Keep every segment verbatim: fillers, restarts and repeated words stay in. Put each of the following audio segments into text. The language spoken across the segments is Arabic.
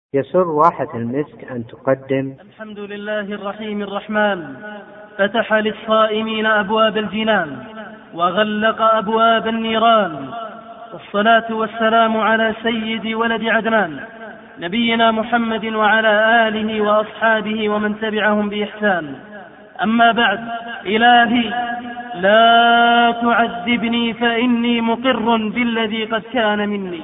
يسر واحة المسك أن تقدم الحمد لله الرحيم الرحمن، فتح للصائمين أبواب الجنان وغلق أبواب النيران، والصلاة والسلام على سيد ولد عدنان نبينا محمد وعلى آله وأصحابه ومن تبعهم بإحسان. أما بعد، إلهي لا تعذبني فإني مقر بالذي قد كان مني،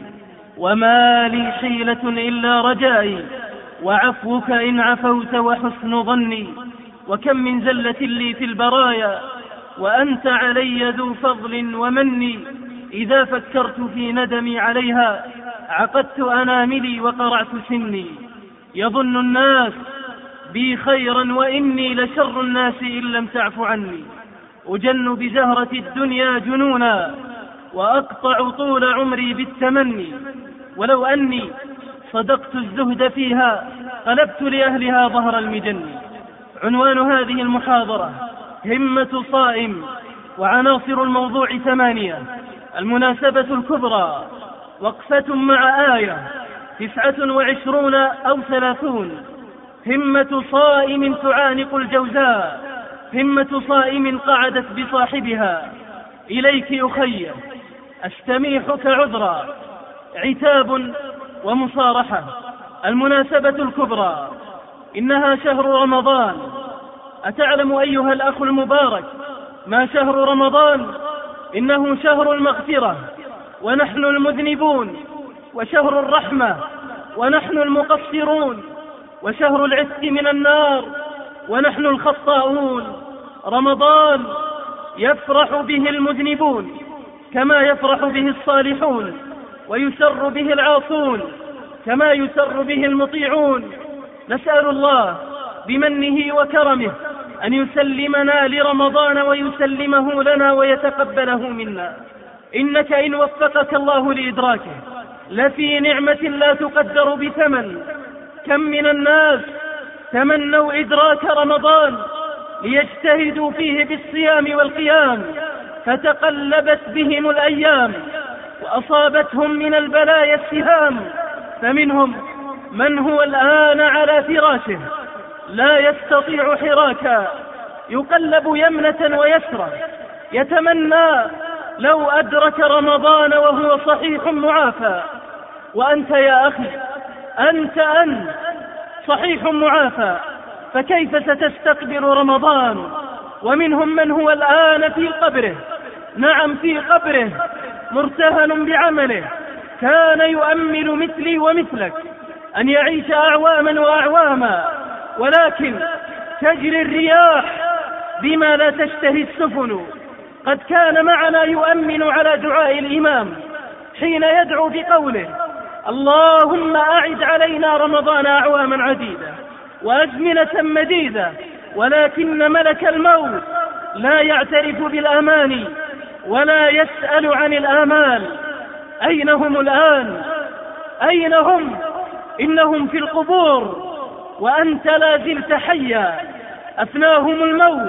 وما لي حيلة إلا رجائي وعفوك إن عفوت وحسن ظني، وكم من زلة لي في البرايا وأنت علي ذو فضل ومني، إذا فكرت في ندمي عليها عقدت أناملي وقرعت سني، يظن الناس بي خيرا وإني لشر الناس إن لم تعف عني، أجن بزهرة الدنيا جنونا وأقطع طول عمري بالتمني، ولو أني صدقت الزهد فيها قلبت لأهلها ظهر المجن. عنوان هذه المحاضرة همة صائم، وعناصر الموضوع ثمانية. المناسبة الكبرى وقفة مع آية تسعة وعشرون أو ثلاثون. همة صائم تعانق الجوزاء، همة صائم قعدت بصاحبها. إليك أخي أستميحك عذرا، عتاب ومصارحة. المناسبة الكبرى إنها شهر رمضان. أتعلم أيها الأخ المبارك ما شهر رمضان؟ إنه شهر المغفرة ونحن المذنبون، وشهر الرحمة ونحن المقصرون، وشهر العتق من النار ونحن الخطاؤون. رمضان يفرح به المذنبون كما يفرح به الصالحون، ويسر به العاصون كما يسر به المطيعون. نسأل الله بمنه وكرمه أن يسلمنا لرمضان ويسلمه لنا ويتقبله منا، إنك إن وفقك الله لإدراكه لفي نعمة لا تقدر بثمن. كم من الناس تمنوا إدراك رمضان ليجتهدوا فيه بالصيام والقيام، فتقلبت بهم الأيام وأصابتهم من البلايا السهام، فمنهم من هو الآن على فراشه لا يستطيع حراكا، يقلب يمنة ويسرى، يتمنى لو أدرك رمضان وهو صحيح معافى. وأنت يا أخي أنت أنت صحيح معافى، فكيف ستستقبل رمضان؟ ومنهم من هو الآن في قبره، نعم في قبره، مرتهن بعمله، كان يؤمل مثلي ومثلك أن يعيش أعواما وأعواما، ولكن تجري الرياح بما لا تشتهي السفن. قد كان معنا يؤمن على دعاء الإمام حين يدعو بقوله: اللهم أعد علينا رمضان أعواما عديدة وأزمنة مديدة، ولكن ملك الموت لا يعترف بالأماني ولا يسأل عن الآمال. أين هم الآن؟ أين هم؟ إنهم في القبور وأنت لا زلت حيا. أفناهم الموت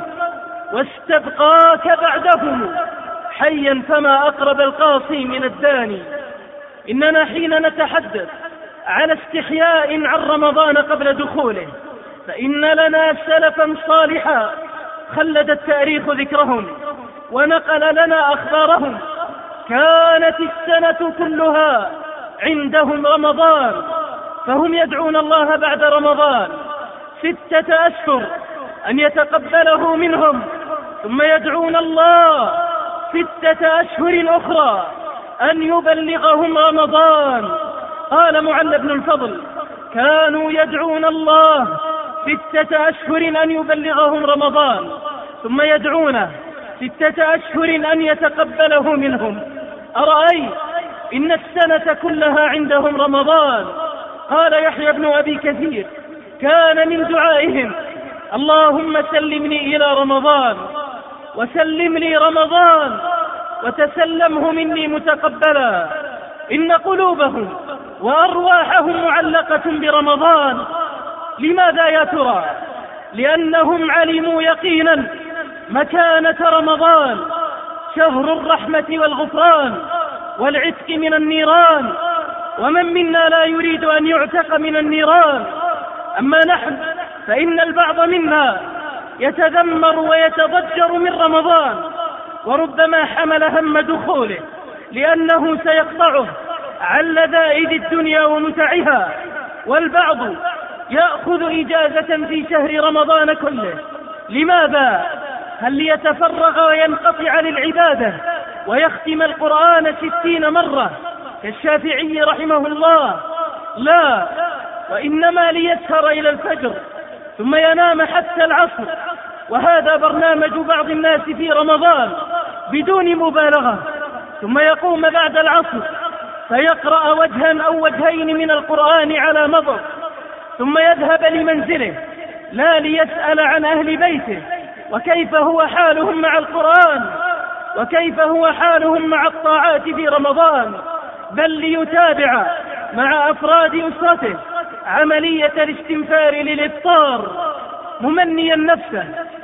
واستبقاك بعدهم حيا، فما أقرب القاصي من الداني. إننا حين نتحدث على استحياء عن رمضان قبل دخوله فإن لنا سلفا صالحا خلد التاريخ ذكرهم ونقل لنا أخبارهم. كانت السنة كلها عندهم رمضان، فهم يدعون الله بعد رمضان ستة أشهر أن يتقبله منهم، ثم يدعون الله ستة أشهر أخرى أن يبلغهم رمضان. قال معل بن الفضل: كانوا يدعون الله ستة أشهر أن يبلغهم رمضان، ثم يدعونه ستة أشهر أن يتقبله منهم. أرأيت إن السنة كلها عندهم رمضان. قال يحيى بن أبي كثير: كان من دعائهم: اللهم سلمني إلى رمضان وسلم لي رمضان وتسلمه مني متقبلا. إن قلوبهم وأرواحهم معلقة برمضان. لماذا يا ترى؟ لأنهم علموا يقينا مكانة رمضان، شهر الرحمة والغفران والعتق من النيران، ومن منا لا يريد أن يعتق من النيران. أما نحن فإن البعض منا يتذمر ويتضجر من رمضان، وربما حمل هم دخوله لأنه سيقطعه عن لذائذ الدنيا ومتعها، والبعض يأخذ إجازة في شهر رمضان كله. لماذا؟ هل ليتفرغ وينقطع عن العبادة ويختم القرآن ستين مرة كالشافعي رحمه الله؟ لا، وإنما ليسهر إلى الفجر ثم ينام حتى العصر، وهذا برنامج بعض الناس في رمضان بدون مبالغة، ثم يقوم بعد العصر فيقرأ وجها أو وجهين من القرآن على مضض، ثم يذهب لمنزله لا ليسأل عن أهل بيته وكيف هو حالهم مع القرآن وكيف هو حالهم مع الطاعات في رمضان، بل ليتابع مع أفراد أسرته عملية الاستنفار للإفطار، ممنيا نفسه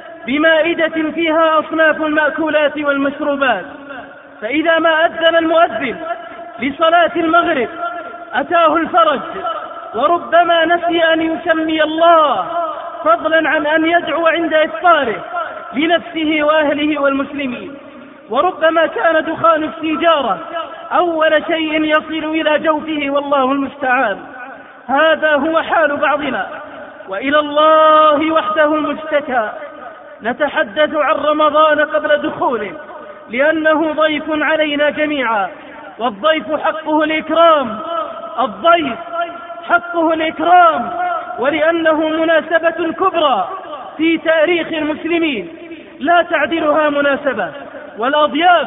بمائدة فيها أصناف المأكولات والمشروبات. فإذا ما أذن المؤذن لصلاة المغرب أتاه الفرج، وربما نسي أن يسمي الله، فضلا عن أن يدعو عند إفطاره لنفسه وأهله والمسلمين. وربما كان دخان السيجارة أول شيء يصل إلى جوفه، والله المستعان. هذا هو حال بعضنا، وإلى الله وحده المشتكى. نتحدث عن رمضان قبل دخوله لأنه ضيف علينا جميعا، والضيف حقه الإكرام، الضيف حقه الإكرام، ولأنه مناسبة كبرى في تاريخ المسلمين لا تعدلها مناسبة. والأضياف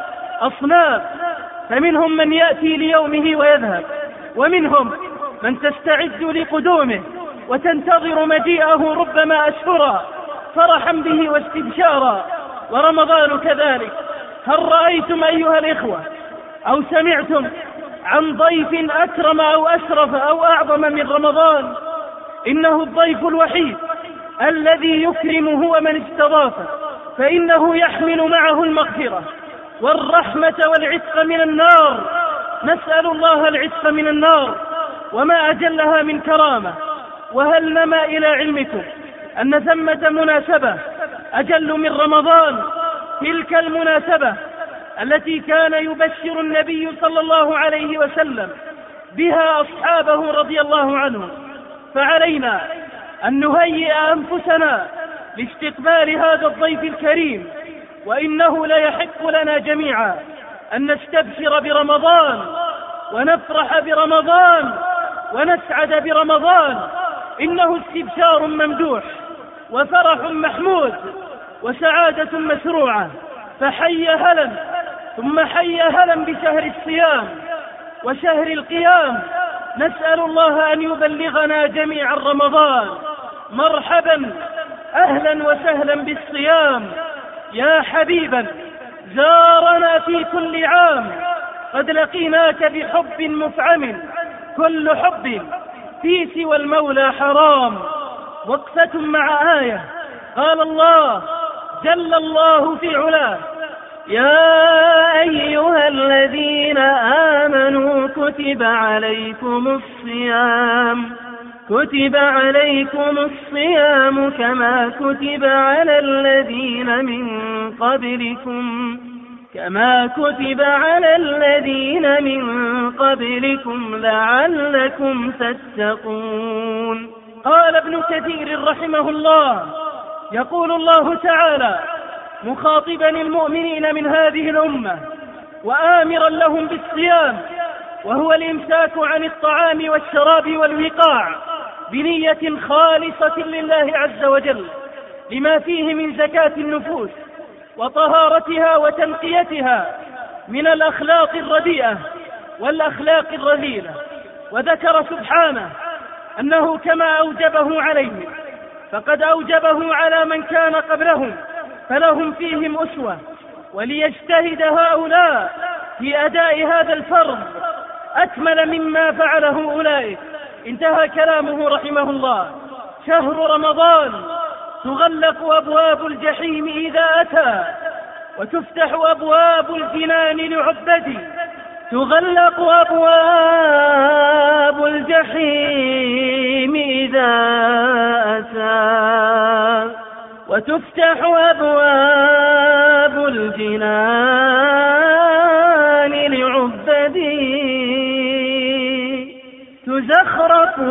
أصناف، فمنهم من يأتي ليومه ويذهب، ومنهم من تستعد لقدومه وتنتظر مجيئه ربما أشهرا فرحا به واستبشارا، ورمضان كذلك. هل رأيتم أيها الإخوة أو سمعتم عن ضيف أكرم أو أشرف أو أعظم من رمضان؟ إنه الضيف الوحيد الذي يكرم هو من استضافه، فإنه يحمل معه المغفرة والرحمة والعتق من النار. نسأل الله العتق من النار، وما أجلها من كرامة. وهل نما إلى علمكم أن ثمة مناسبة أجل من رمضان؟ تلك المناسبة التي كان يبشر النبي صلى الله عليه وسلم بها أصحابه رضي الله عنهم. فعلينا أن نهيئ أنفسنا لاستقبال هذا الضيف الكريم، وإنه لا يحق لنا جميعا أن نستبشر برمضان ونفرح برمضان ونسعد برمضان. إنه استبشار ممدوح وفرح محمود وسعادة مشروعة. فحي هلا ثم حي هلا بشهر الصيام وشهر القيام. نسأل الله أن يبلغنا جميعا رمضان. مرحبا أهلا وسهلا بالصيام يا حبيبا زارنا في كل عام، قد لقيناك بحب مفعم، كل حب في سوى المولى حرام. وقفة مع آية، قال الله جل الله في علاه: يا أيها الذين آمنوا كتب عليكم الصيام كتب عليكم الصيام كما كتب على الذين من قبلكم كما كتب على الذين من قبلكم لعلكم تتقون. قال ابن كثير رحمه الله: يقول الله تعالى مخاطبا المؤمنين من هذه الأمة وآمرا لهم بالصيام، وهو الإمساك عن الطعام والشراب والوقاع بنية خالصة لله عز وجل، لما فيه من زكاة النفوس وطهارتها وتنقيتها من الأخلاق الرديئة والأخلاق الرذيلة. وذكر سبحانه أنه كما أوجبه عليهم فقد أوجبه على من كان قبلهم، فلهم فيهم أسوة، وليجتهد هؤلاء في أداء هذا الفرض أكمل مما فعله أولئك. انتهى كلامه رحمه الله. شهر رمضان تغلق أبواب الجحيم إذا أتى، وتفتح أبواب الجنان لعبدي، تغلق أبواب الجحيم إذا أتى، وتفتح أبواب الجنان لعبدي، تزخرف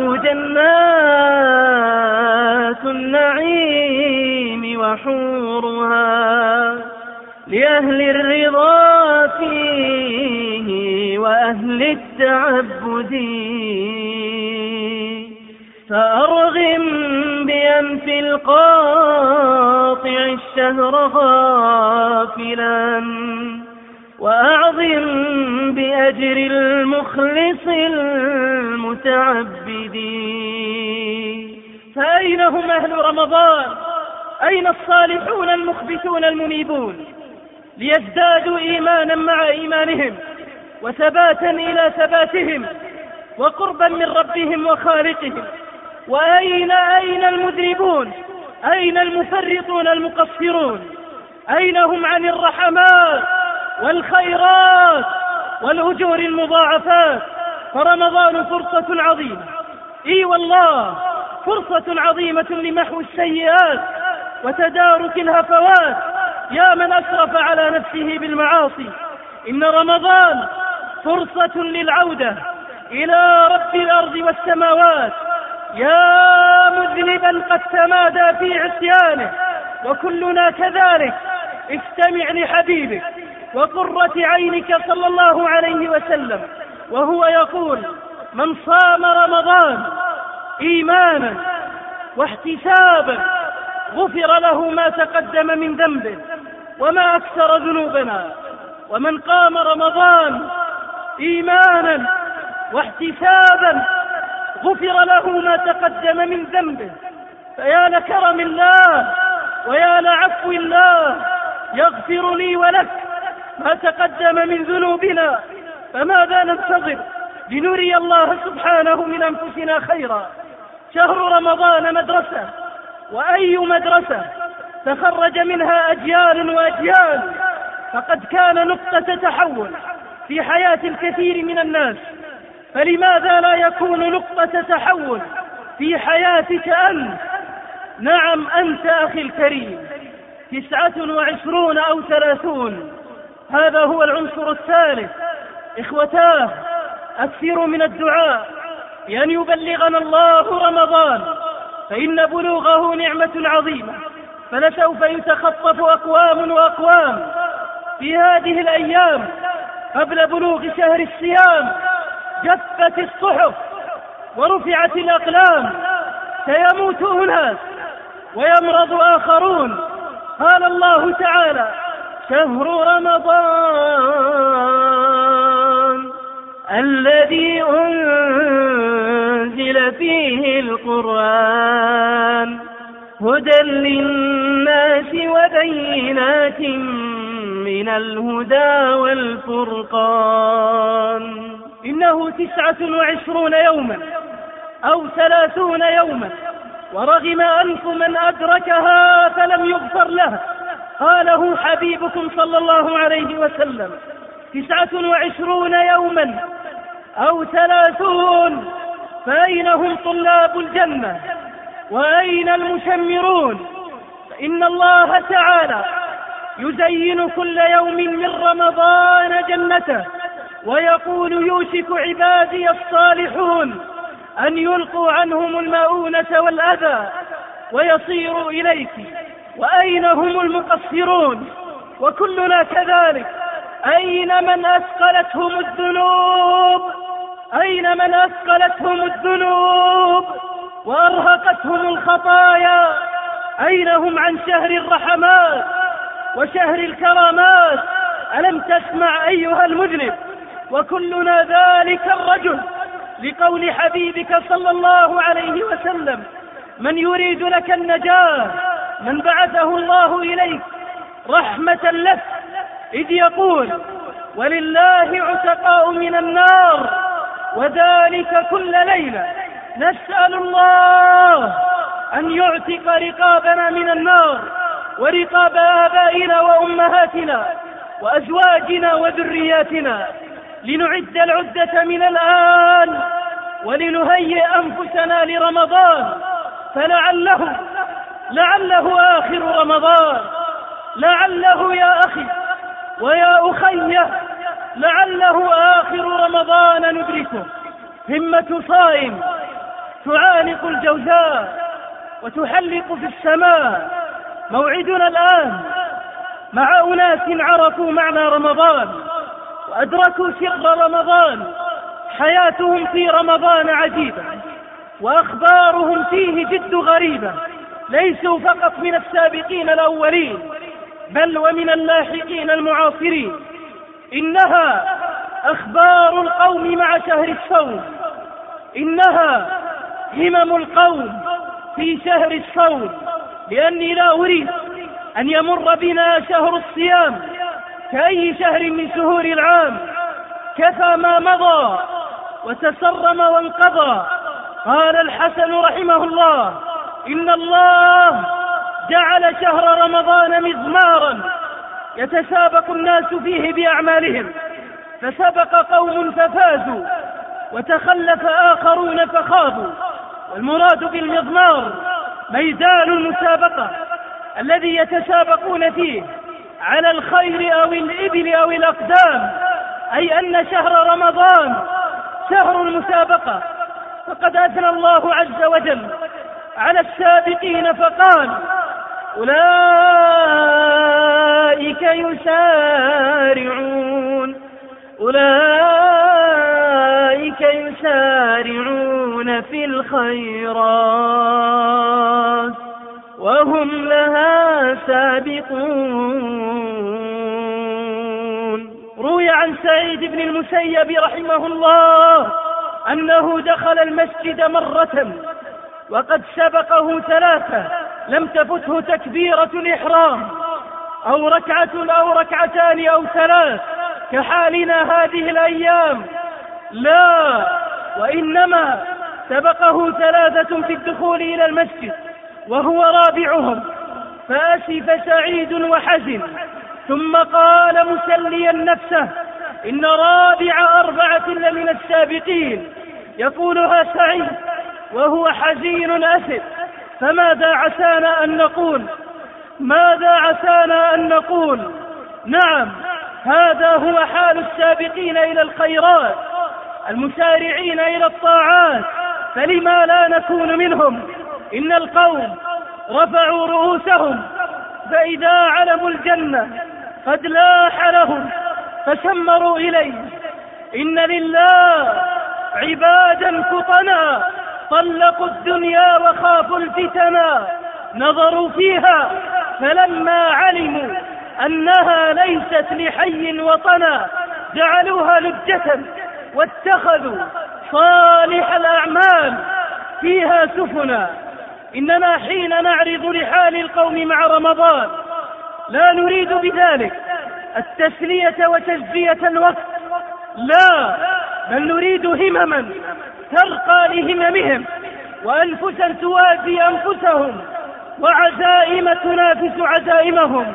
جنات النعيم وحورها لأهل الرضا فيه وأهل التعبد. فأرغم بأنف القاطع الشهر غافلا، وأعظم بأجر المخلص المتعبد. فأين هم أهل رمضان؟ أين الصالحون المخبتون المنيبون ليزدادوا إيمانا مع إيمانهم، وثباتا إلى ثباتهم، وقربا من ربهم وخالقهم؟ وأين أين المذنبون؟ أين المفرطون المقصرون؟ أين هم عن الرحمات والخيرات والأجور المضاعفات؟ فرمضان فرصة عظيمة، إي والله فرصة عظيمة لمحو السيئات وتدارك الهفوات. يا من أسرف على نفسه بالمعاصي، إن رمضان فرصة للعودة إلى رب الأرض والسماوات. يا مذنبا قد تمادى في عصيانه، وكلنا كذلك، استمع لحبيبك وقرة عينك صلى الله عليه وسلم وهو يقول: من صام رمضان إيمانا واحتسابا غفر له ما تقدم من ذنبه وما أكثر ذنوبنا. ومن قام رمضان إيمانا واحتسابا غفر له ما تقدم من ذنبه. فيا لكرم الله ويا لعفو الله، يغفر لي ولك ما تقدم من ذنوبنا. فماذا ننتظر لنري الله سبحانه من أنفسنا خيرا؟ شهر رمضان مدرسة، وأي مدرسة تخرج منها أجيال وأجيال، فقد كان نقطة تحول في حياة الكثير من الناس. فلماذا لا يكون نقطة تحول في حياتك أنت؟ نعم أنت أخي الكريم. تسعة وعشرون أو ثلاثون، هذا هو العنصر الثالث. إخوتاه، أكثروا من الدعاء بأن يبلغنا الله رمضان، فإن بلوغه نعمة عظيمة. فلسوف يتخطف أقوام وأقوام في هذه الأيام قبل بلوغ شهر الصيام. جفت الصحف ورفعت الأقلام، سيموت أناس ويمرض آخرون. قال الله تعالى: شهر رمضان الذي أنزل فيه القرآن هدى للناس وبينات من الهدى والفرقان. إنه تسعة وعشرون يوما أو ثلاثون يوما، ورغم أنف من أدركها فلم يغفر له. قاله حبيبكم صلى الله عليه وسلم: تسعة وعشرون يوما أو ثلاثون، فأين هم طلاب الجنة؟ وأين المشمرون؟ فإن الله تعالى يزين كل يوم من رمضان جنته، ويقول: يوشك عبادي الصالحون أن يلقوا عنهم المؤونة والأذى ويصيروا إليك. وأين هم المقصرون؟ وكلنا كذلك. أين من أثقلتهم الذنوب؟ أين من أثقلتهم الذنوب وأرهقتهم الخطايا؟ أين هم عن شهر الرحمات وشهر الكرامات؟ ألم تسمع أيها المذنب؟ وكلنا ذلك الرجل، لقول حبيبك صلى الله عليه وسلم: من يريد لك النجاة من بعثه الله إليك رحمة لك، إذ يقول: ولله عتقاء من النار، وذلك كل ليلة. نسأل الله أن يعتق رقابنا من النار، ورقاب آبائنا وأمهاتنا وأزواجنا وذرياتنا. لنعد العدة من الآن ولنهيئ أنفسنا لرمضان، فلعله لعله آخر رمضان، لعله يا أخي ويا أخي لعله آخر رمضان ندركه. همة صائم تعانق الجوزاء وتحلق في السماء. موعدنا الآن مع أناس عرفوا معنى رمضان وأدركوا سر رمضان. حياتهم في رمضان عجيبة وأخبارهم فيه جد غريبة، ليسوا فقط من السابقين الأولين بل ومن اللاحقين المعاصرين. إنها أخبار القوم مع شهر الصوم، إنها همم القوم في شهر الصوم، لأني لا أريد أن يمر بنا شهر الصيام كأي شهر من شهور العام، كفى ما مضى وتسرم وانقضى. قال الحسن رحمه الله: إن الله جعل شهر رمضان مضمارا يتسابق الناس فيه بأعمالهم، فسبق قوم ففازوا وتخلف آخرون فخابوا. والمراد بالمضمار ميدان المسابقة الذي يتسابقون فيه على الخير أو الإبل أو الأقدام، أي أن شهر رمضان شهر المسابقة. فقد أثنى الله عز وجل على السابقين فقال: أولئك يسارعون أولئك يسارعون في الخيرات وهم لها سابقون. روي عن سعيد بن المسيب رحمه الله أنه دخل المسجد مرة وقد سبقه ثلاثة لم تفته تكبيرة الإحرام، أو ركعة أو ركعتان أو ثلاث كحالنا هذه الأيام، لا، وإنما سبقه ثلاثة في الدخول إلى المسجد وهو رابعهم، فأسف سعيد وحزن، ثم قال مسليا نفسه: إن رابع أربعة لمن السابقين. يقولها سعيد وهو حزين أسف. فماذا عسانا أن نقول؟ ماذا عسانا أن نقول؟ نعم، هذا هو حال السابقين إلى الخيرات المسارعين إلى الطاعات، فلما لا نكون منهم؟ إن القوم رفعوا رؤوسهم فإذا علموا الجنة قد لاح لهم فسمروا إليه. إن لله عبادا فطنا طلقوا الدنيا وخافوا الفتنا، نظروا فيها فلما علموا أنها ليست لحي وطنا جعلوها لجة واتخذوا صالح الأعمال فيها سفنا. إننا حين نعرض لحال القوم مع رمضان لا نريد بذلك التسلية وتجزية الوقت، لا، بل نريد همما ترقى لهممهم، وأنفسا توازي أنفسهم، وعزائم تنافس عزائمهم.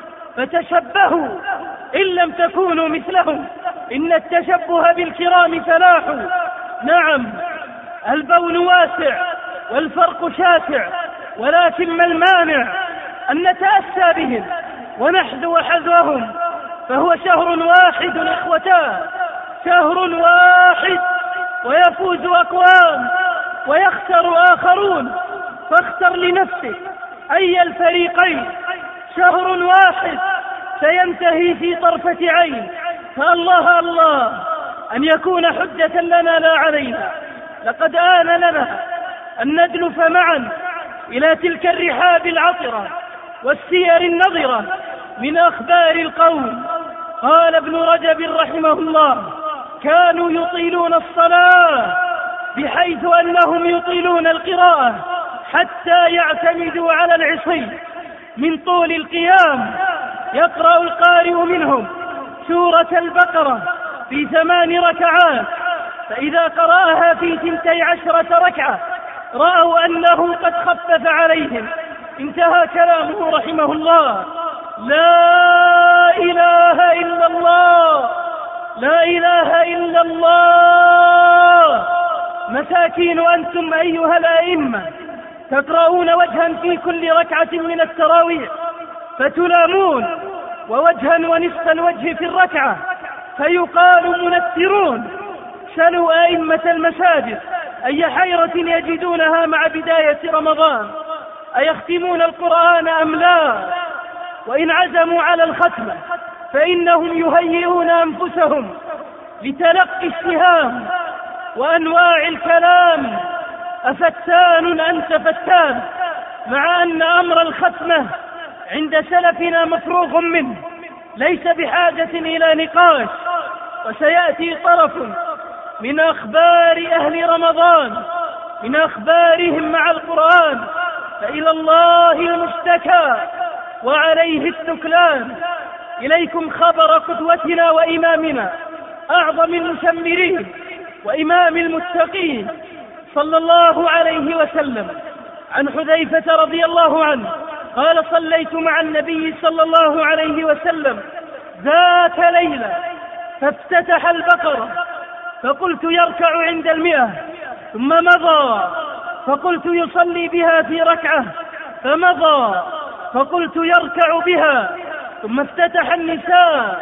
فتشبهوا إن لم تكونوا مثلهم، إن التشبه بالكرام فلاح. نعم، البون واسع والفرق شاسع، ولكن ما المانع أن نتأسى بهم ونحذو حذوهم، فهو شهر واحد إخوتاه، شهر واحد، ويفوز أقوام ويخسر آخرون، فاختر لنفسك أي الفريقين. شهر واحد سينتهي في طرفة عين، فالله الله أن يكون حجة لنا لا علينا. لقد آن لنا أن ندلف معا إلى تلك الرحاب العطرة والسير النظرة من أخبار القوم. قال ابن رجب رحمه الله: كانوا يطيلون الصلاة بحيث أنهم يطيلون القراءة حتى يعتمدوا على العصي من طول القيام. يقرأ القارئ منهم سورة البقرة في ثمان ركعات، فإذا قرأها في ثنتي عشرة ركعة رأوا أنه قد خفف عليهم. انتهى كلامه رحمه الله. لا إله إلا الله، لا إله إلا الله. مساكين أنتم أيها الأئمة، تقرؤون وجها في كل ركعة من التراويح فتنامون، ووجها ونصف الوجه في الركعة فيقال منثرون. سلوا أئمة المساجد أي حيرة يجدونها مع بداية رمضان، أيختمون القرآن أم لا؟ وإن عزموا على الختمة فإنهم يهيئون أنفسهم لتلقي السهام وأنواع الكلام. أفتان أنت فتان، مع أن أمر الختمة عند سلفنا مفروغ منه، ليس بحاجة إلى نقاش. وسيأتي طرف من أخبار أهل رمضان، من أخبارهم مع القرآن، فإلى الله المشتكى وعليه التكلان. إليكم خبر قدوتنا وإمامنا، أعظم المشمرين وإمام المتقين صلى الله عليه وسلم، عن حذيفة رضي الله عنه قال: صليت مع النبي صلى الله عليه وسلم ذات ليلة فافتتح البقرة فقلت يركع عند المئة، ثم مضى فقلت يصلي بها في ركعة، فمضى فقلت يركع بها، ثم افتتح النساء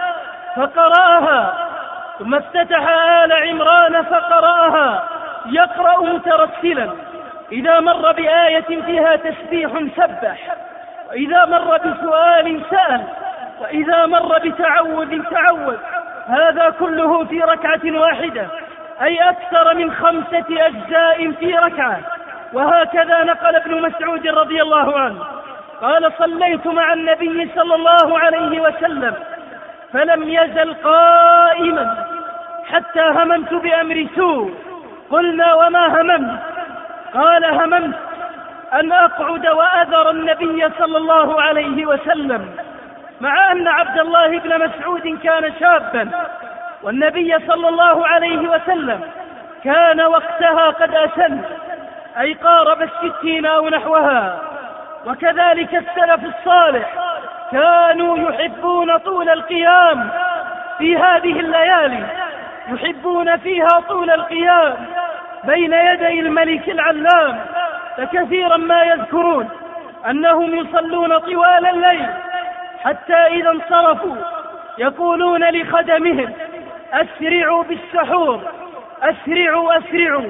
فقرأها، ثم افتتح آل عمران فقرأها يقرأ مترسلا، إذا مر بآية فيها تسبيح سبح، وإذا مر بسؤال سأل، وإذا مر بتعوذ تعوذ. هذا كله في ركعة واحدة، أي أكثر من خمسة أجزاء في ركعة. وهكذا نقل ابن مسعود رضي الله عنه قال: صليت مع النبي صلى الله عليه وسلم فلم يزل قائما حتى هممت بأمر سوء. قلنا: وما هممت؟ قال: هممت أن أقعد وأذر النبي صلى الله عليه وسلم. مع أن عبد الله بن مسعود كان شابا، والنبي صلى الله عليه وسلم كان وقتها قد أسن، أي قارب الستين أو نحوها. وكذلك السلف الصالح كانوا يحبون طول القيام في هذه الليالي، يحبون فيها طول القيام بين يدي الملك العلام. فكثيرا ما يذكرون أنهم يصلون طوال الليل، حتى إذا انصرفوا يقولون لخدمهم: أسرعوا بالسحور، أسرعوا أسرعوا،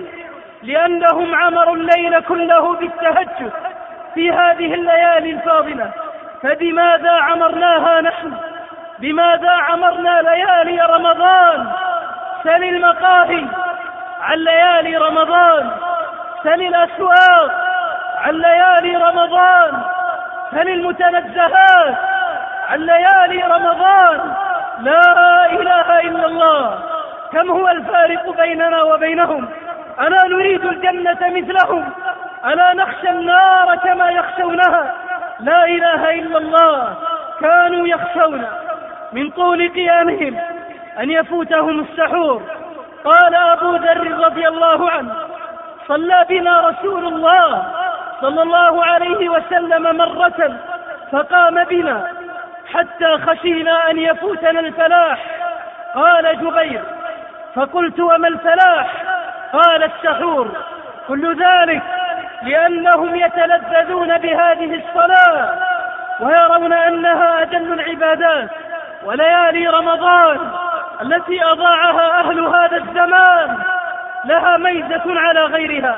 لأنهم عمروا الليل كله بالتهجد في هذه الليالي الفاضلة. فبماذا عمرناها نحن؟ بماذا عمرنا ليالي رمضان؟ سل المقاهي عن ليالي رمضان، سل الأسواق عن ليالي رمضان، سل المتنزهات عن ليالي رمضان. لا إله إلا الله، كم هو الفارق بيننا وبينهم؟ ألا نريد الجنة مثلهم؟ ألا نخشى النار كما يخشونها؟ لا إله إلا الله، كانوا يخشون من طول قيامهم أن يفوتهم السحور. قال أبو ذر رضي الله عنه: صلى بنا رسول الله صلى الله عليه وسلم مرة فقام بنا حتى خشينا أن يفوتنا الفلاح. قال جبير: فقلت: وما الفلاح؟ قال: السحور. كل ذلك لأنهم يتلذذون بهذه الصلاة ويرون أنها أجل العبادات. وليالي رمضان التي أضاعها أهل هذا الزمان لها ميزة على غيرها،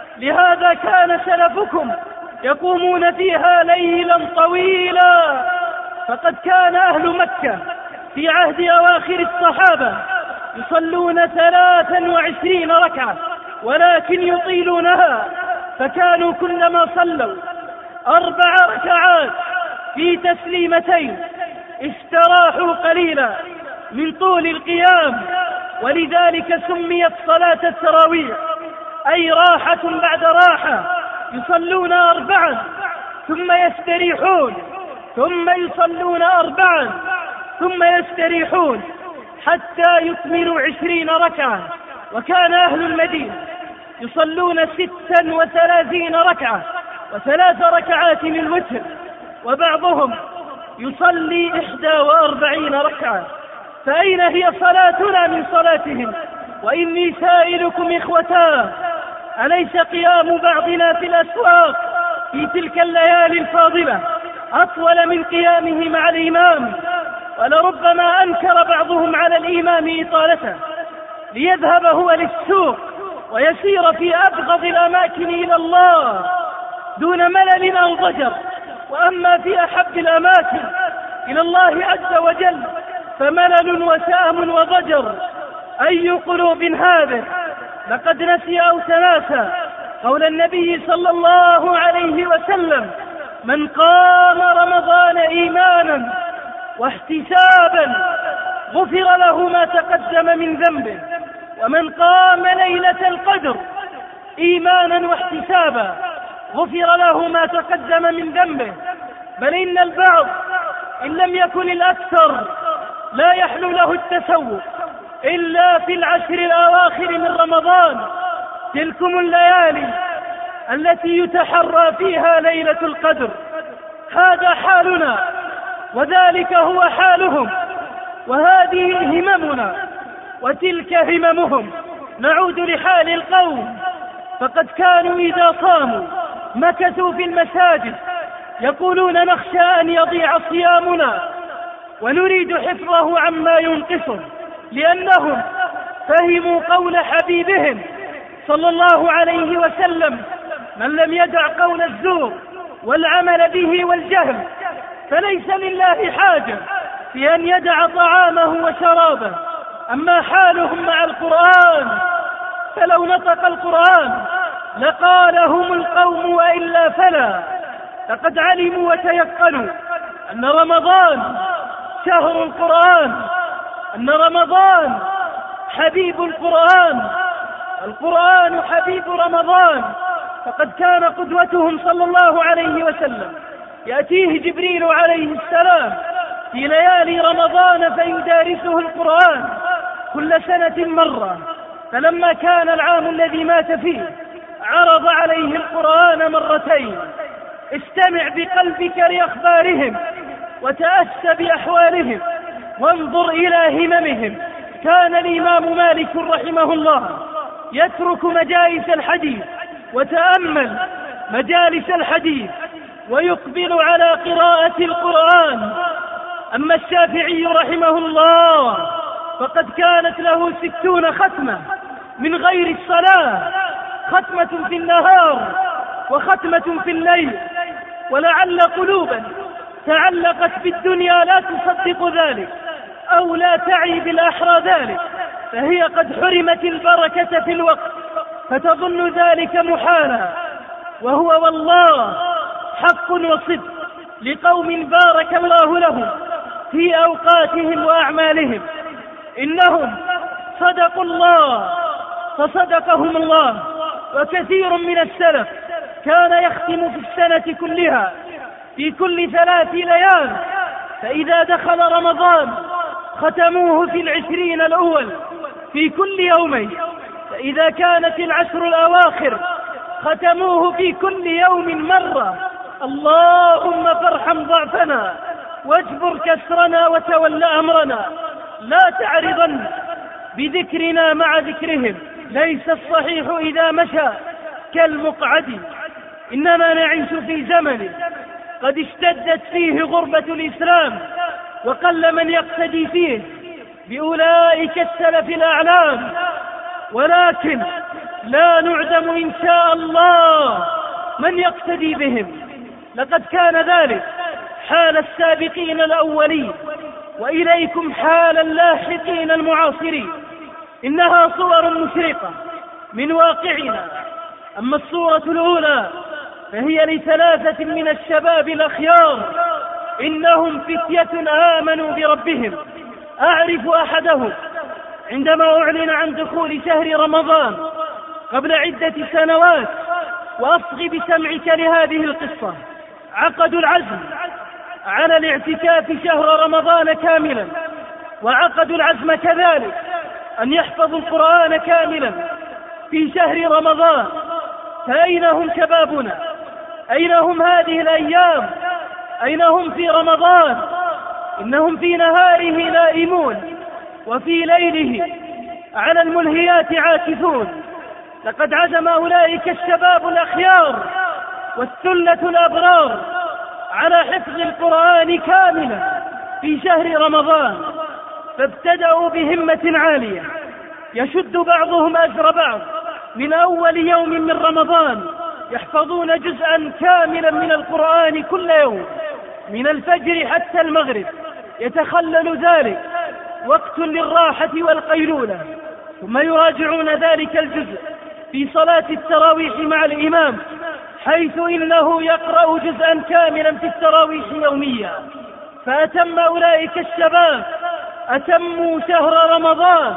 لهذا كان سلفكم يقومون فيها ليلا طويلا. فقد كان أهل مكة في عهد أواخر الصحابة يصلون ثلاثا وعشرين ركعة، ولكن يطيلونها، فكانوا كلما صلوا أربع ركعات في تسليمتين استراحوا قليلا من طول القيام. ولذلك سميت صلاة التراويح، أي راحة بعد راحة، يصلون أربعا ثم يستريحون، ثم يصلون أربعا ثم يستريحون، حتى يكملوا عشرين ركعة. وكان أهل المدينة يصلون ستا وثلاثين ركعة وثلاث ركعات من الوتر، وبعضهم يصلي إحدى وأربعين ركعة. فأين هي صلاتنا من صلاتهم؟ وإني سائلكم إخوتاه، أليس قيام بعضنا في الأسواق في تلك الليالي الفاضلة أطول من قيامه مع الإمام؟ ولربما أنكر بعضهم على الإمام إطالته ليذهب هو للسوق ويسير في أبغض الأماكن إلى الله دون ملل أو ضجر. وأما في أحب الأماكن إلى الله عز وجل فملل وسام وضجر. أي قلوب هذه لقد نسي أو تناسى قول النبي صلى الله عليه وسلم: من قام رمضان إيمانا واحتسابا غفر له ما تقدم من ذنبه. ومن قام ليلة القدر إيمانا واحتسابا غفر له ما تقدم من ذنبه. بل إن البعض إن لم يكن الأكثر لا يحلو له التسوق إلا في العشر الأواخر من رمضان، تلكم الليالي التي يتحرى فيها ليلة القدر. هذا حالنا وذلك هو حالهم، وهذه هممنا وتلك هممهم. نعود لحال القوم، فقد كانوا إذا صاموا مكثوا في المساجد يقولون: نخشى أن يضيع صيامنا ونريد حفظه عما ينقصه، لأنهم فهموا قول حبيبهم صلى الله عليه وسلم: من لم يدع قول الزور والعمل به والجهل فليس لله حاجة في أن يدع طعامه وشرابه. أما حالهم مع القرآن فلو نطق القرآن لقالهم القوم وإلا فلا. لقد علموا وتيقنوا أن رمضان شهر القرآن، أن رمضان حبيب القرآن، القرآن حبيب رمضان. فقد كان قدوتهم صلى الله عليه وسلم يأتيه جبريل عليه السلام في ليالي رمضان فيدارسه القرآن كل سنة مرة. فلما كان العام الذي مات فيه عرض عليه القرآن مرتين. استمع بقلبك لأخبارهم وتأسى بأحوالهم وانظر إلى هممهم. كان الإمام مالك رحمه الله يترك مجالس الحديث وتأمل مجالس الحديث ويقبل على قراءة القرآن. أما الشافعي رحمه الله فقد كانت له ستون ختمة من غير الصلاة، ختمة في النهار وختمة في الليل. ولعل قلوبا تعلقت بالدنيا لا تصدق ذلك أو لا تعي بالأحرى ذلك، فهي قد حرمت البركة في الوقت فتظن ذلك محالا، وهو والله حق وصدق لقوم بارك الله لهم في أوقاتهم وأعمالهم. إنهم صدقوا الله فصدقهم الله. وكثير من السلف كان يختم في السنة كلها في كل ثلاث ليال، فإذا دخل رمضان ختموه في العشرين الأول في كل يومين، فإذا كانت العشر الأواخر ختموه في كل يوم مرة. اللهم فارحم ضعفنا واجبر كسرنا وتول أمرنا، لا تعرضن بذكرنا مع ذكرهم. ليس الصحيح إذا مشى كالمقعد، إنما نعيش في زمن قد اشتدت فيه غربة الإسلام وقل من يقتدي فيه بأولئك السلف الأعلام، ولكن لا نعدم إن شاء الله من يقتدي بهم. لقد كان ذلك حال السابقين الأولين، وإليكم حال اللاحقين المعاصرين. إنها صور مشرقة من واقعنا. أما الصورة الأولى فهي لثلاثة من الشباب الأخيار، إنهم فتية آمنوا بربهم. أعرف أحدهم عندما أعلن عن دخول شهر رمضان قبل عدة سنوات، وأصغي بسمعك لهذه القصة، عقدوا العزم على الاعتكاف شهر رمضان كاملا، وعقدوا العزم كذلك أن يحفظوا القرآن كاملا في شهر رمضان. فأين هم شبابنا؟ أين هم هذه الأيام؟ أين هم في رمضان؟ إنهم في نهاره نائمون وفي ليله على الملهيات عاكفون. لقد عزم أولئك الشباب الأخيار والثلة الأبرار على حفظ القرآن كاملا في شهر رمضان، فابتدأوا بهمة عالية يشد بعضهم أجر بعض. من أول يوم من رمضان يحفظون جزءا كاملا من القرآن كل يوم من الفجر حتى المغرب، يتخلل ذلك وقت للراحة والقيلولة، ثم يراجعون ذلك الجزء في صلاة التراويح مع الإمام، حيث إنه يقرأ جزءا كاملا في التراويح يوميا. فأتم أولئك الشباب أتموا شهر رمضان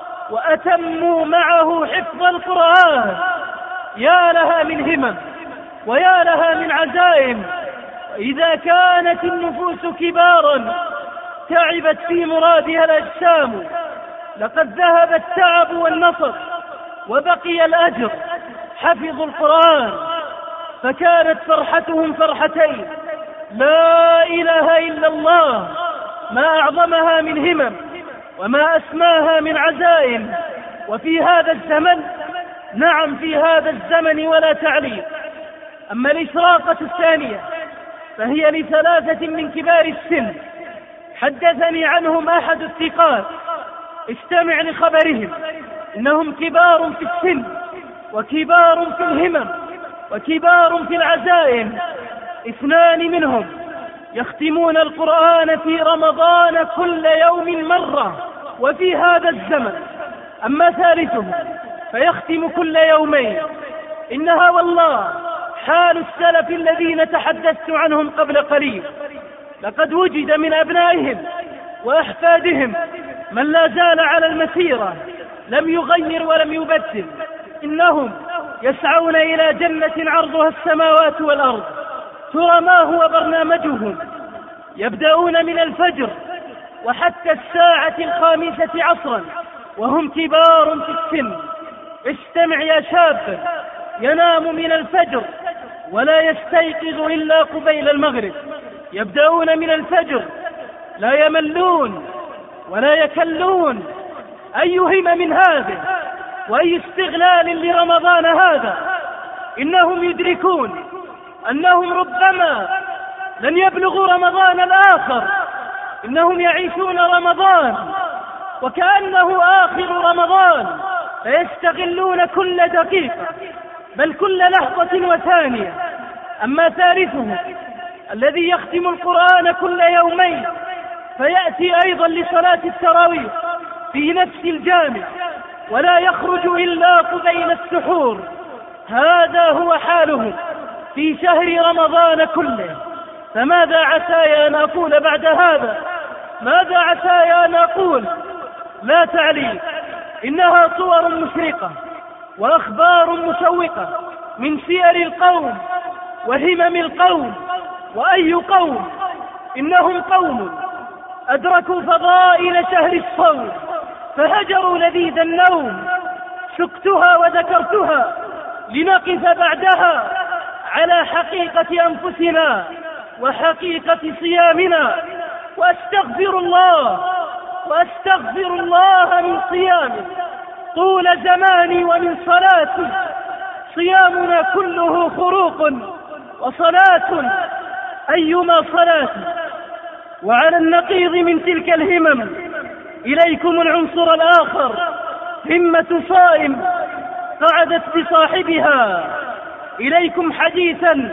وأتموا معه حفظ القرآن. يا لها من همم ويا لها من عزائم. إذا كانت النفوس كبارا تعبت في مرادها الأجسام، لقد ذهب التعب والنصب وبقي الأجر. حفظوا القرآن فكانت فرحتهم فرحتين، لا إله إلا الله، ما أعظمها من همم وما أسماها من عزائم. وفي هذا الزمن، نعم في هذا الزمن ولا تعليق. أما الإشراقة الثانية فهي لثلاثة من كبار السن، حدثني عنهم أحد الثقات، استمع لخبرهم، إنهم كبار في السن وكبار في الهمم وكبار في العزائم. اثنان منهم يختمون القرآن في رمضان كل يوم مرة وفي هذا الزمن. أما ثالثهم فيختم كل يومين. إنها والله حال السلف الذين تحدثت عنهم قبل قليل. لقد وجد من أبنائهم وأحفادهم من لا زال على المسيرة، لم يغير ولم يبدل. إنهم يسعون إلى جنة عرضها السماوات والأرض. ترى ما هو برنامجهم؟ يبدأون من الفجر وحتى الساعة الخامسة عصرا وهم كبار في السن. استمع يا شاب، ينام من الفجر ولا يستيقظ إلا قبيل المغرب. يبدأون من الفجر لا يملون ولا يكلون. أي همم هذه وأي استغلال لرمضان هذا! إنهم يدركون أنهم ربما لن يبلغوا رمضان الآخر. إنهم يعيشون رمضان وكأنه آخر رمضان، فيستغلون كل دقيقة بل كل لحظة وثانية. أما ثالثهم الذي يختم القرآن كل يومين فيأتي أيضا لصلاة التراويح في نفس الجامع ولا يخرج إلا قبيل السحور، هذا هو حالهم في شهر رمضان كله. فماذا عساي أن أقول بعد هذا؟ ماذا عساي أن أقول؟ لا تعليق. إنها صور مشرقة وأخبار مشوقة من سير القوم وهمم القوم. وأي قوم؟ إنهم قوم أدركوا فضائل شهر الصوم فهجروا لذيذ النوم. سكتها وذكرتها لنقف بعدها على حقيقة أنفسنا وحقيقة صيامنا. وأستغفر الله وأستغفر الله من صيامي طول زماني ومن صلاتي. صيامنا كله خروق وصلاة، أيما صلاة. وعلى النقيض من تلك الهمم إليكم العنصر الآخر، همة صائم قعدت بصاحبها. إليكم حديثا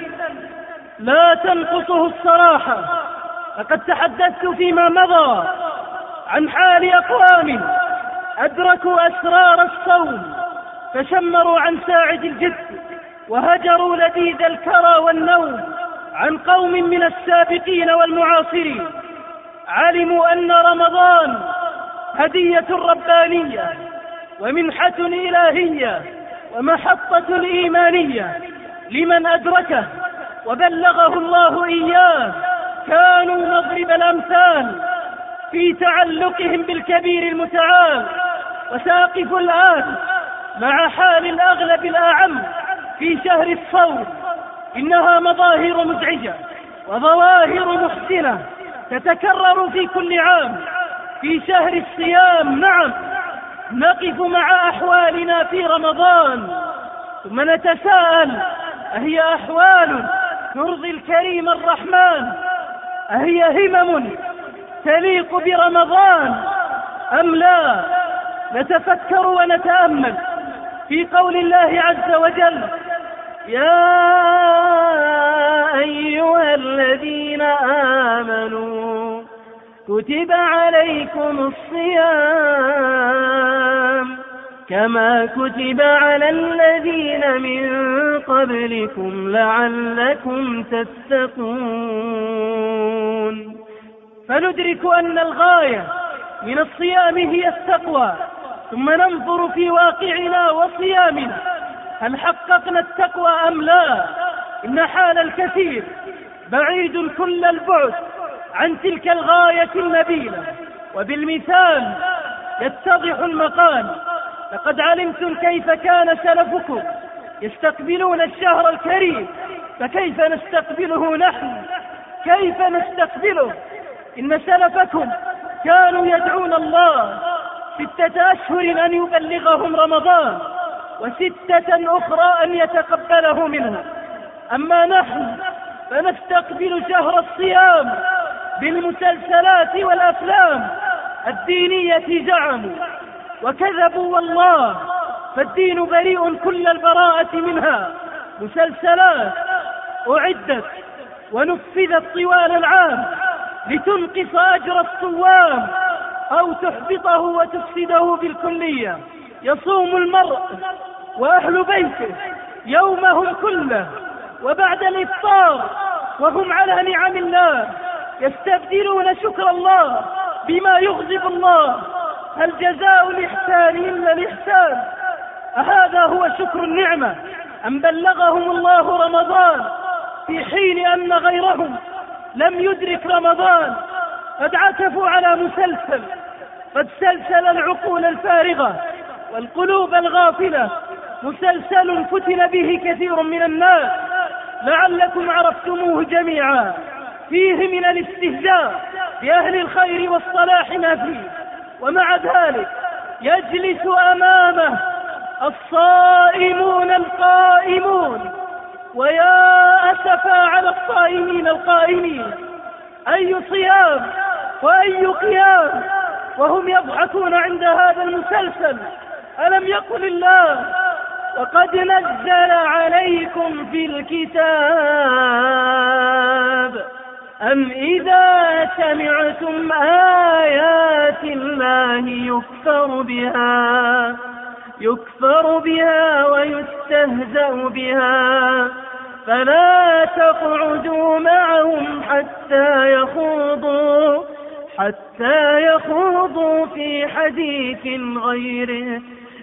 لا تنقصه الصراحة. لقد تحدثت فيما مضى عن حال أقوام أدركوا أسرار الصوم فشمروا عن ساعد الجد وهجروا لذيذ الكرى والنوم. عن قوم من السابقين والمعاصرين علموا أن رمضان هدية ربانية ومنحة إلهية ومحطة إيمانية لمن أدركه وبلغه الله إياه. كانوا مضرب الأمثال في تعلقهم بالكبير المتعال. وساقف الآن مع حال الأغلب الأعم في شهر الصوم. إنها مظاهر مزعجة وظواهر محزنة تتكرر في كل عام. في شهر الصيام نعم نقف مع أحوالنا في رمضان، ثم نتساءل: أهي أحوال ترضي الكريم الرحمن؟ أهي همم تليق برمضان أم لا؟ نتفكر ونتأمل في قول الله عز وجل: يا أيها الذين آمنوا كتب عليكم الصيام كما كتب على الذين من قبلكم لعلكم تتقون. فندرك أن الغاية من الصيام هي التقوى، ثم ننظر في واقعنا وصيامنا هل حققنا التقوى أم لا؟ إن حال الكثير بعيد كل البعد عن تلك الغاية النبيلة. وبالمثال يتضح المقال: لقد علمتم كيف كان سلفكم يستقبلون الشهر الكريم، فكيف نستقبله نحن؟ كيف نستقبله؟ إن سلفكم كانوا يدعون الله ستة أشهر أن يبلغهم رمضان، وستة أخرى أن يتقبله منهم. أما نحن فنستقبل شهر الصيام بالمسلسلات والأفلام الدينية. زعموا وكذبوا والله، فالدين بريء كل البراءة منها. مسلسلات أعدت ونفذت طوال العام لتنقص أجر الصوام أو تحبطه وتفسده بالكلية. يصوم المرء وأهل بيته يومهم كله، وبعد الإفطار وهم على نعم الله يستبدلون شكر الله بما يغضب الله. هل جزاء الإحسان إلا الإحسان؟ أهذا هو شكر النعمة أم بلغهم الله رمضان في حين أن غيرهم لم يدرك رمضان؟ قد عكفوا على مسلسل قد سلسل العقول الفارغة والقلوب الغافلة، مسلسل فتن به كثير من الناس لعلكم عرفتموه جميعا، فيه من الاستهزاء بأهل الخير والصلاح ما فيه، ومع ذلك يجلس أمامه الصائمون القائمون. ويا أسفا على الصائمين القائمين، أي صيام وأي قيام وهم يضحكون عند هذا المسلسل. ألم يقل الله: وقد نزل عليكم في الكتاب أم إذا سمعتم آيات الله يكفر بها يكفر بها ويستهزأ بها فلا تقعدوا معهم حتى يخوضوا حتى يخوضوا في حديث غيره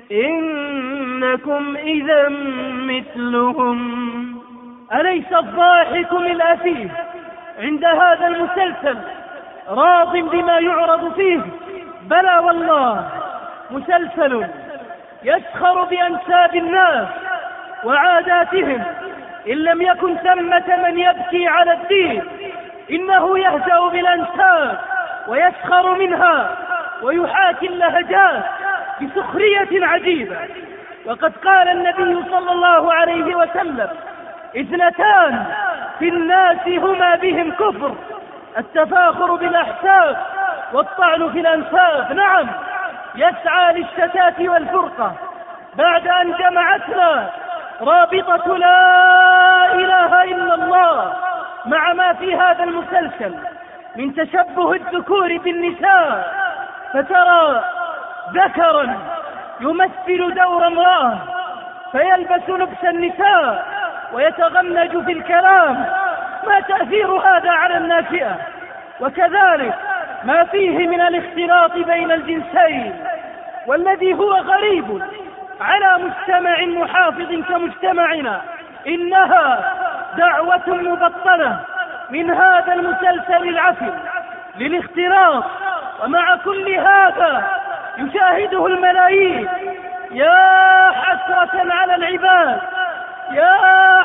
إنكم إذا مثلهم. أليس الضاحك من الأثيم عند هذا المسلسل راض بما يعرض فيه؟ بلى والله، مسلسل يسخر بأنساب الناس وعاداتهم. إن لم يكن ثمة من يبكي على الدين إنه يهزأ بالأنساب ويسخر منها ويحاكي اللهجات بسخرية عجيبة. وقد قال النبي صلى الله عليه وسلم: اثنتان في الناس هما بهم كفر: التفاخر بالأحساب والطعن في الأنساب. نعم، يسعى للشتات والفرقة بعد أن جمعتنا رابطة لا إله إلا الله مع ما في هذا المسلسل من تشبه الذكور بالنساء. فترى ذكرا يمثل دور امرأة فيلبس لبس النساء ويتغمج في الكلام. ما تأثير هذا على الناشئة؟ وكذلك ما فيه من الاختلاط بين الجنسين، والذي هو غريب على مجتمع محافظ كمجتمعنا. إنها دعوة مبطنة من هذا المسلسل العفن للاختلاط، ومع كل هذا يشاهده الملايين. يا حسرة على العباد، يا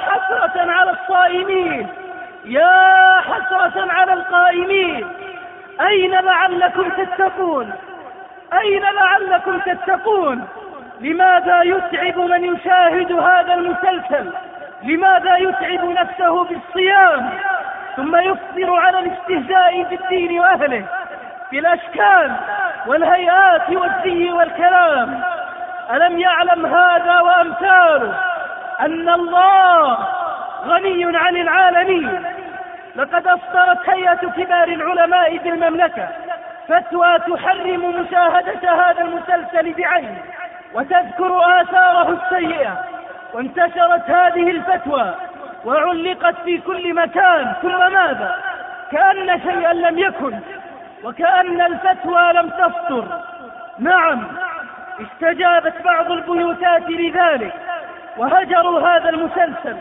حسرة على الصائمين، يا حسرة على القائمين. أين لعلكم تتقون؟ أين لعلكم تتقون؟ لماذا يتعب من يشاهد هذا المسلسل؟ لماذا يتعب نفسه بالصيام ثم يصبر على الاستهزاء بالدين وأهله بالأشكال والهيئات والزي والكلام؟ ألم يعلم هذا وأمثاله أن الله غني عن العالمين؟ لقد أصدرت هيئة كبار العلماء بالمملكة فتوى تحرم مشاهدة هذا المسلسل بعينه وتذكر آثاره السيئة، وانتشرت هذه الفتوى وعلقت في كل مكان. ثم ماذا؟ كأن شيئا لم يكن، وكأن الفتوى لم تصدر. نعم، استجابت بعض البيوتات لذلك وهجروا هذا المسلسل،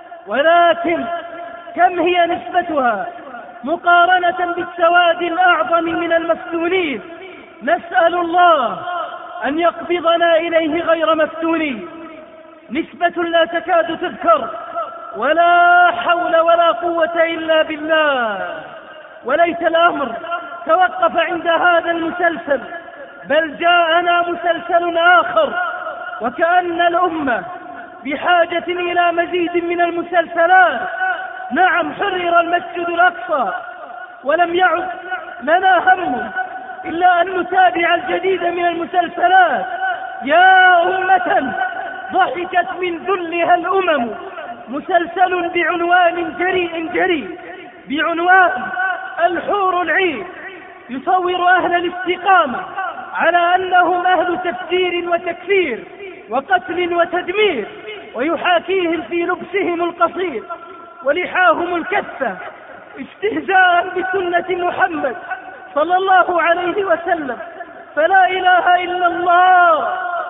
ولكن كم هي نسبتها مقارنة بالسواد الأعظم من المفتونين؟ نسأل الله أن يقبضنا إليه غير مفتونين. نسبة لا تكاد تذكر، ولا حول ولا قوة إلا بالله. وليس الأمر توقف عند هذا المسلسل، بل جاءنا مسلسل آخر، وكأن الأمة بحاجة إلى مزيد من المسلسلات. نعم، حرر المسجد الأقصى ولم يعد لنا هم إلا أن نتابع الجديد من المسلسلات. يا أمة ضحكت من ذلها الأمم، مسلسل بعنوان جريء جريء بعنوان الحور العين، يصور أهل الاستقامة على أنهم أهل تفجير وتكفير وقتل وتدمير، ويحاكيهم في لبسهم القصير ولحاهم الكثة استهزاء بسنة محمد صلى الله عليه وسلم. فلا إله إلا الله،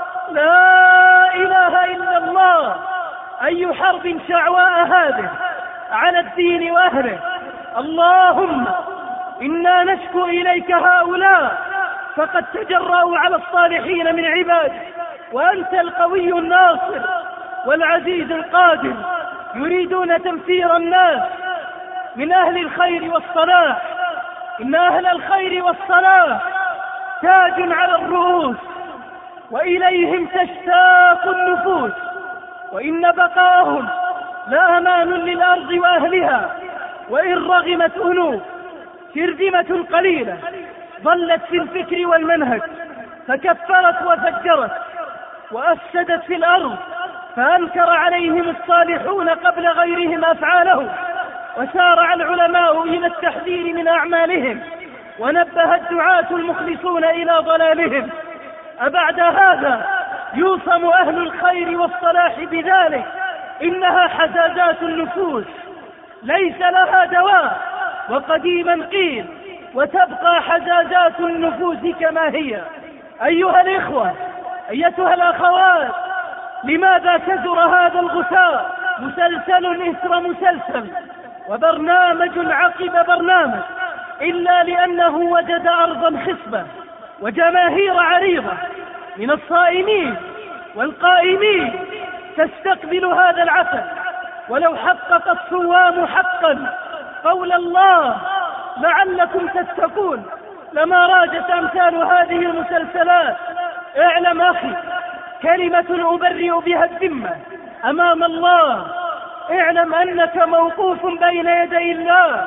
لا إله إلا الله. أي حرب شعواء هذه على الدين وأهله. اللهم إنا نشكو إليك هؤلاء فقد تجرأوا على الصالحين من عبادك، وأنت القوي الناصر والعزيز القادر. يريدون تنفير الناس من أهل الخير والصلاح. إن أهل الخير والصلاح تاج على الرؤوس، وإليهم تشتاق النفوس، وإن بقاءهم لأمان للأرض وأهلها. وإن رغمت أنوف شرذمة قليلة ظلت في الفكر والمنهج، فكفرت وفجرت وأفسدت في الأرض، فأنكر عليهم الصالحون قبل غيرهم أفعالهم، وسارع العلماء إلى التحذير من أعمالهم، ونبه الدعاة المخلصون إلى ضلالهم. أبعد هذا يوصم أهل الخير والصلاح بذلك؟ إنها حزازات النفوس ليس لها دواء، وقديما قيل وتبقى حزازات النفوس كما هي. أيها الإخوة، أيتها الأخوات، لماذا كثر هذا الغثاء؟ مسلسل إثر مسلسل وبرنامج عقب برنامج، إلا لأنه وجد أرضا خصبة وجماهير عريضة من الصائمين والقائمين تستقبل هذا العسل. ولو حقق الصوام حقا قول الله لعلكم تتقون لما راجت أمثال هذه المسلسلات. اعلم أخي، كلمة أبرئ بها الذمة أمام الله، اعلم أنك موقوف بين يدي الله.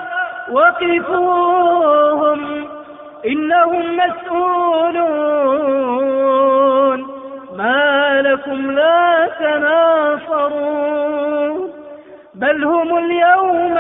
وقفوهم إنهم مسؤولون، ما لكم لا تناصرون، بل هم اليوم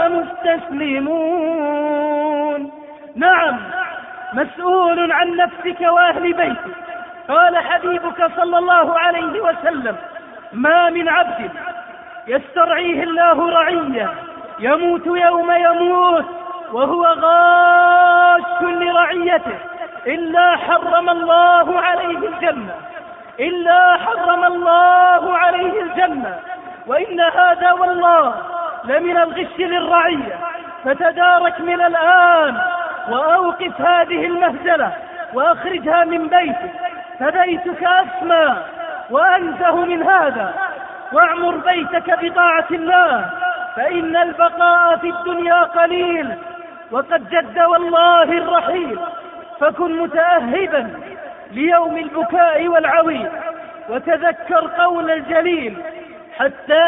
مستسلمون. نعم، مسؤول عن نفسك وأهل بيتك. قال حبيبك صلى الله عليه وسلم: ما من عبد يسترعيه الله رعية يموت يوم يموت وهو غاش لرعيته إلا حرم الله عليه الجنة، إلا حرم الله عليه الجنة. وإن هذا والله لمن الغش للرعية، فتدارك من الآن وأوقف هذه المهزلة وأخرجها من بيتك، فبيتك أسمى وأنزه من هذا. واعمر بيتك بطاعة الله، فإن البقاء في الدنيا قليل وقد جد والله الرحيل، فكن متأهبا ليوم البكاء والعويل، وتذكر قول الجليل: حتى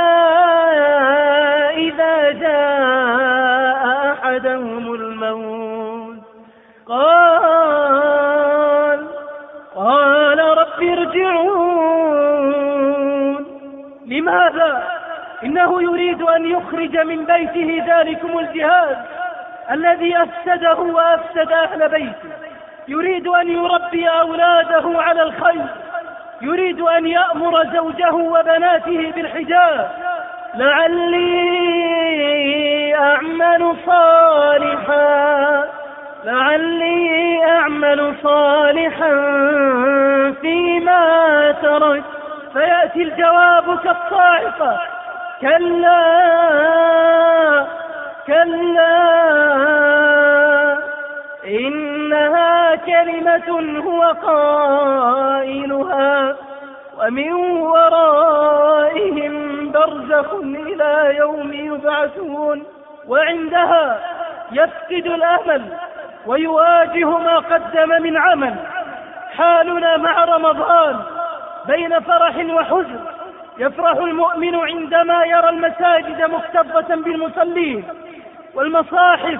إذا جاء أحدهم الموت قال قال رب ارجعون. لماذا؟ إنه يريد أن يخرج من بيته ذلكم الجهاز الذي أفسده وأفسد أهل بيته، يريد أن يربي أولاده على الخير، يريد أن يأمر زوجه وبناته بالحجاب. لعلي أعمل صالحا لعلي أعمل صالحا فيما ترك، فيأتي الجواب كالصاعقة: كلا كلا إنها كلمة هو قائلها ومن ورائهم برزخ إلى يوم يبعثون. وعندها يفقد الأمل ويواجه ما قدم من عمل. حالنا مع رمضان بين فرح وحزن. يفرح المؤمن عندما يرى المساجد مكتظة بالمصلين والمصاحف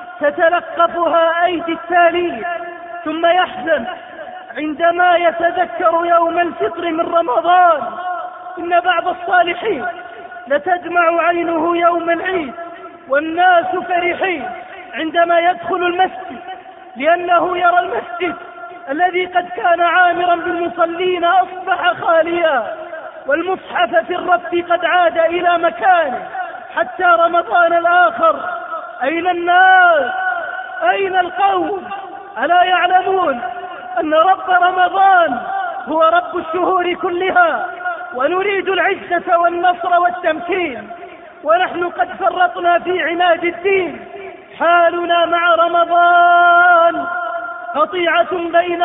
تتلقفها أيدي التالين، ثم يحزن عندما يتذكر يوم الفطر من رمضان. إن بعض الصالحين لتدمع عينه يوم العيد والناس فرحين عندما يدخل المسجد، لأنه يرى المسجد الذي قد كان عامرا بالمصلين أصبح خاليا، والمصحف في الرف قد عاد إلى مكانه. حتى رمضان الآخر أين الناس؟ أين القوم؟ ألا يعلمون أن رب رمضان هو رب الشهور كلها، ونريد العزة والنصر والتمكين، ونحن قد فرطنا في عناد الدين. حالنا مع رمضان قطيعة بين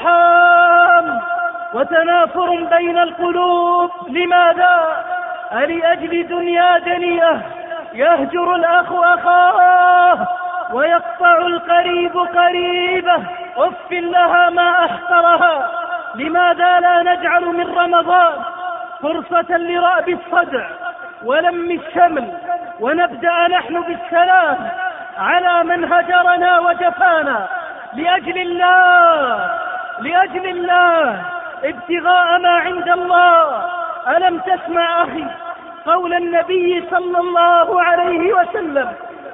الأرحام وتنافر بين القلوب. لماذا؟ ألأجل دنيا دنيئة يهجر الأخ أخاه ويقطع القريب قريبه. أف لها ما أحقرها. لماذا لا نجعل من رمضان فرصة لرأب الصدع ولم الشمل، ونبدأ نحن بالسلام على من هجرنا وجفانا، لأجل الله لأجل الله ابتغاء ما عند الله. ألم تسمع أخي قول النبي صلى الله عليه وسلم: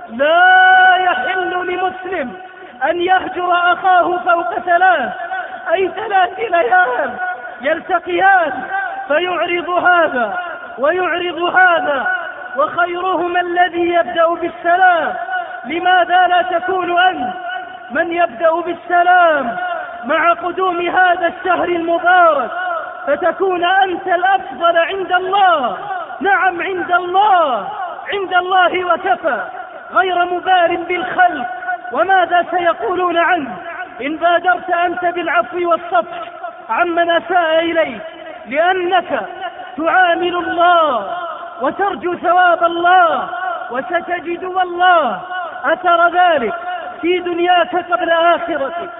لا يحل لمسلم أن يهجر أخاه فوق ثلاث، أي ثلاث ليال يلتقيان فيعرض هذا ويعرض هذا، وخيرهما الذي يبدأ بالسلام. لماذا لا تكون أنت من يبدأ بالسلام مع قدوم هذا الشهر المبارك، فتكون أنت الأفضل عند الله؟ نعم، عند الله عند الله وكفى، غير مبال بالخلق وماذا سيقولون عنه. إن بادرت أنت بالعفو والصفح عمن أساء إليك، لأنك تعامل الله وترجو ثواب الله، وستجد والله أثر ذلك في دنياك قبل آخرتك.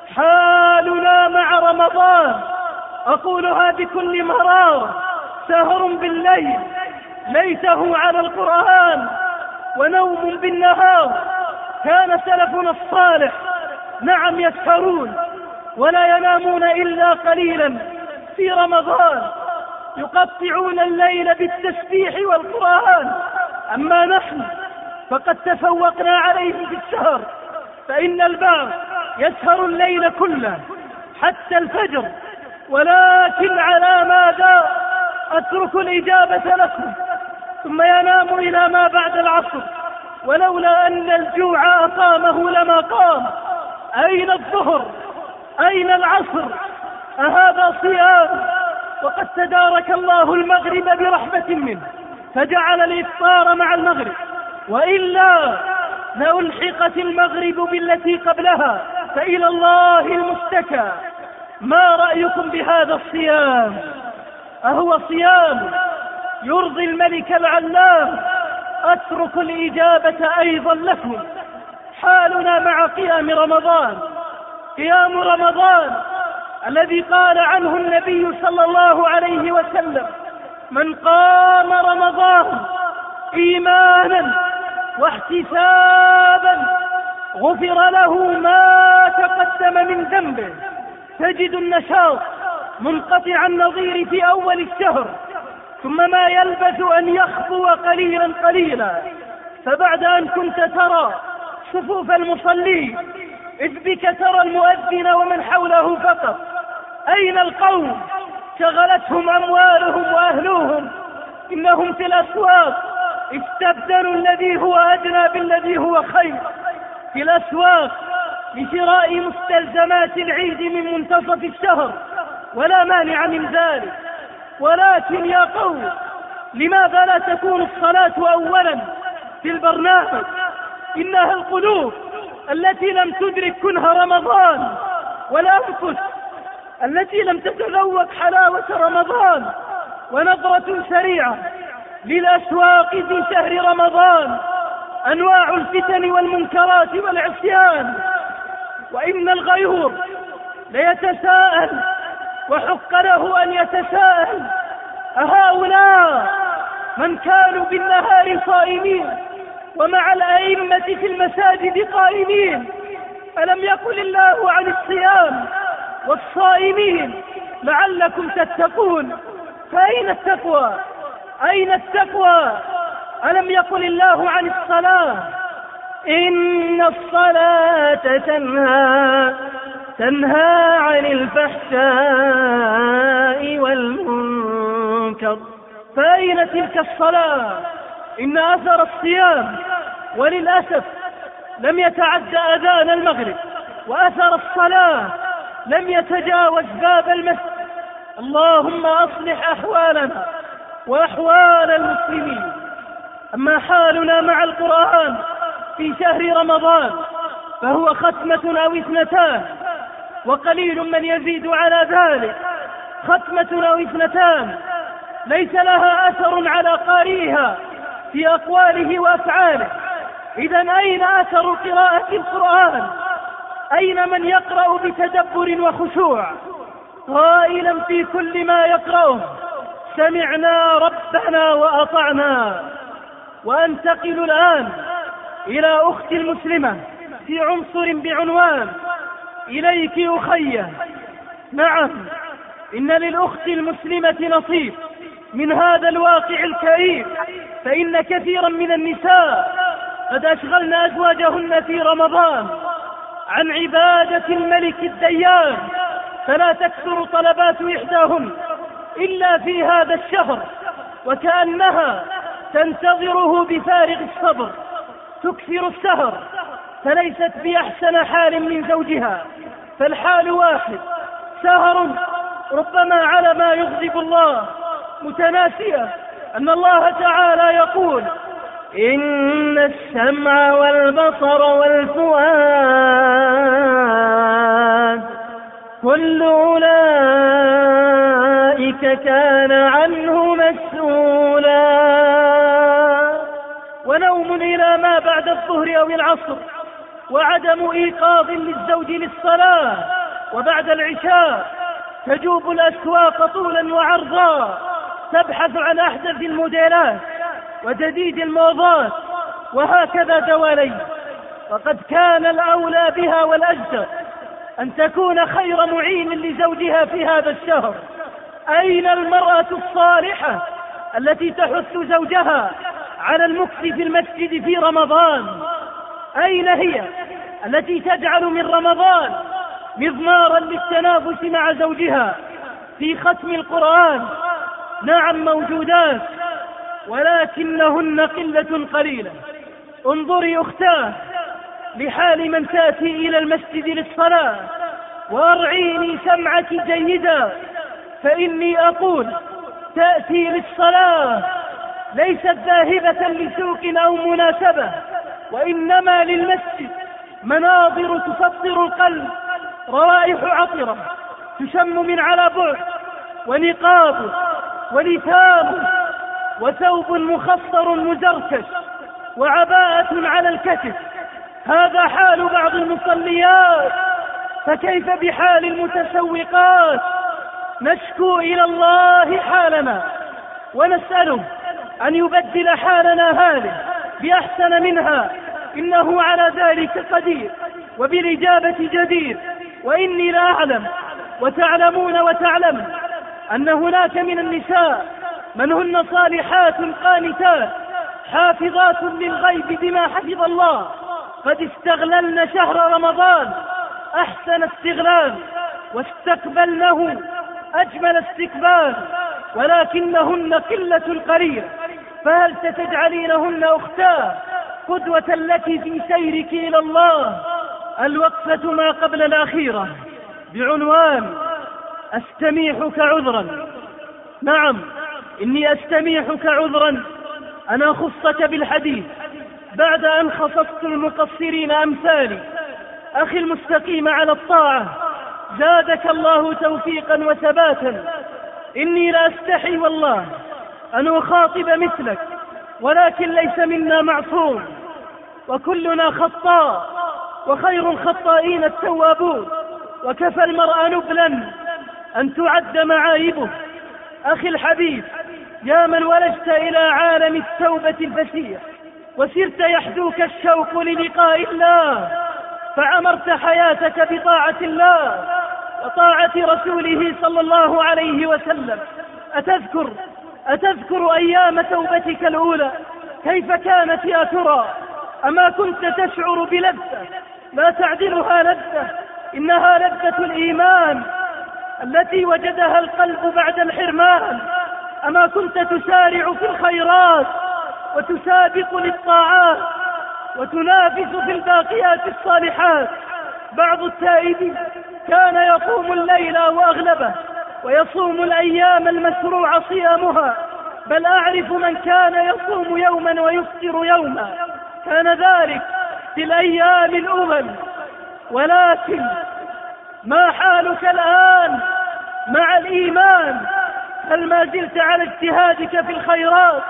حالنا مع رمضان أقولها بكل مرار: سهر بالليل ليته على القرآن، ونوم بالنهار. كان سلفنا الصالح نعم يسهرون ولا ينامون إلا قليلا في رمضان، يقطعون الليل بالتسبيح والقرآن. أما نحن فقد تفوقنا عليه في السهر، فإن البعض يسهر الليل كله حتى الفجر. ولكن على ماذا؟ أترك الإجابة لكم. ثم ينام إلى ما بعد العصر، ولولا أن الجوع أقامه لما قام. أين الظهر؟ أين العصر؟ أهذا صيام؟ وقد تدارك الله المغرب برحمة منه فجعل الإفطار مع المغرب، وإلا لألحقت المغرب بالتي قبلها، فإلى الله المشتكى. ما رأيكم بهذا الصيام؟ أهو صيام يرضي الملك العلام؟ أترك الإجابة أيضا لكم. حالنا مع قيام رمضان. قيام رمضان الذي قال عنه النبي صلى الله عليه وسلم: من قام رمضان إيمانا واحتسابا غفر له ما تقدم من ذنبه. تجد النشاط منقطع النظير في أول الشهر، ثم ما يلبث أن يخفو قليلا قليلا، فبعد أن كنت ترى صفوف المصلين إذ بك ترى المؤذن ومن حوله فقط. أين القوم؟ شغلتهم أموالهم وأهلوهم، إنهم في الأسواق استبدلوا الذي هو أدنى بالذي هو خير. في الأسواق لشراء مستلزمات العيد من منتصف الشهر، ولا مانع من ذلك، ولكن يا قوم لماذا لا تكون الصلاة أولا في البرنامج؟ إنها القلوب التي لم تدرك كنه رمضان، والأنفس التي لم تتذوق حلاوة رمضان. ونظرة سريعة للأسواق في شهر رمضان، أنواع الفتن والمنكرات والعصيان. وإن الغيور ليتساءل، وحق له أن يتساءل: أهؤلاء من كانوا بالنهار صائمين ومع الأئمة في المساجد قائمين، ألم يقل الله عن الصيام والصائمين لعلكم تتقون؟ فأين التقوى؟ أين التقوى؟ ألم يقل الله عن الصلاة: إن الصلاة تنهى تنهى عن الفحشاء والمنكر؟ فأين تلك الصلاة؟ إن أثر الصيام وللأسف لم يتعدى أذان المغرب، وأثر الصلاة لم يتجاوز باب المسجد. اللهم أصلح أحوالنا وأحوال المسلمين. أما حالنا مع القرآن في شهر رمضان فهو ختمة أو اثنتان، وقليل من يزيد على ذلك. ختمة أو اثنتان ليس لها أثر على قارئها في أقواله وأفعاله. إذن أين أثر قراءة القرآن؟ أين من يقرأ بتدبر وخشوع قائلا في كل ما يقرأه: سمعنا ربنا وأطعنا؟ وأنتقل الآن إلى أختي المسلمة في عنصر بعنوان: إليك أخيه. نعم، إن للأخت المسلمة نصيب من هذا الواقع الكئيب، فإن كثيرا من النساء قد أشغلن أزواجهن في رمضان عن عبادة الملك الديان، فلا تكثر طلبات إحداهن إلا في هذا الشهر، وكأنها تنتظره بفارغ الصبر. تكثر السهر فليست بأحسن حال من زوجها، فالحال واحد: سهر ربما على ما يغضب الله، متناسية أن الله تعالى يقول: إن السمع والبصر والفؤاد كل أولئك كان عنه مسؤولا. ونوم إلى ما بعد الظهر أو العصر، وعدم إيقاظ للزوج للصلاة، وبعد العشاء تجوب الأسواق طولا وعرضا تبحث عن أحدث الموديلات وجديد الموضات، وهكذا دوالي. وقد كان الأولى بها والأجدر أن تكون خير معين لزوجها في هذا الشهر. أين المرأة الصالحة التي تحث زوجها على المكث في المسجد في رمضان؟ أين هي التي تجعل من رمضان مضمارا للتنافس مع زوجها في ختم القرآن؟ نعم موجودات، ولكنهن قلة قليلة. انظري أختاه لحال من تأتي إلى المسجد للصلاة، وارعيني سمعك جيدا، فإني أقول: تأتي للصلاة ليست ذاهبة لسوق أو مناسبة، وإنما للمسجد. مناظر تفطر القلب، روائح عطرة تشم من على بعد، ونقاب ولثام وثوب مخصر مزركش وعباءة على الكتف، هذا حال بعض المصليات، فكيف بحال المتسوقات؟ نشكو إلى الله حالنا ونسأله أن يبدل حالنا هذه بأحسن منها، إنه على ذلك قدير وبالإجابة جدير. وإني لا أعلم وتعلمون وتعلم أن هناك من النساء من هن صالحات قانتات حافظات للغيب بما حفظ الله، قد استغللن شهر رمضان أحسن استغلال واستقبلنه أجمل استقبال، ولكنهن قلة قليلة. فهل ستجعلينهن أختاه قدوة لك في سيرك إلى الله؟ الوقفة ما قبل الأخيرة بعنوان أستميحك عذرا. نعم، إني أستميحك عذرا أن أخصك بالحديث بعد أن خصصت المقصرين أمثالي. أخي المستقيم على الطاعة، زادك الله توفيقا وثباتا. إني لا أستحي والله أن أخاطب مثلك، ولكن ليس منا معصوم وكلنا خطاء، وخير الخطائين التوابون، وكفى المرء نبلا أن تعد معايبه. أخي الحبيب، يا من ولجت إلى عالم التوبة الفسيح وسرت يحدوك الشوق للقاء الله، فعمرت حياتك بطاعة الله وطاعة رسوله صلى الله عليه وسلم. أتذكر أتذكر أيام توبتك الأولى كيف كانت يا ترى؟ أما كنت تشعر بلذة لا تعدلها لذة؟ إنها لذة الإيمان التي وجدها القلب بعد الحرمان. أما كنت تسارع في الخيرات وتسابق للطاعات وتنافس في الباقيات الصالحات؟ بعض التائبين كان يقوم الليل وأغلبه ويصوم الأيام المشروع صيامها، بل أعرف من كان يصوم يوما ويفطر يوما. كان ذلك في الأيام الأول، ولكن ما حالك الآن مع الإيمان؟ هل ما زلت على اجتهادك في الخيرات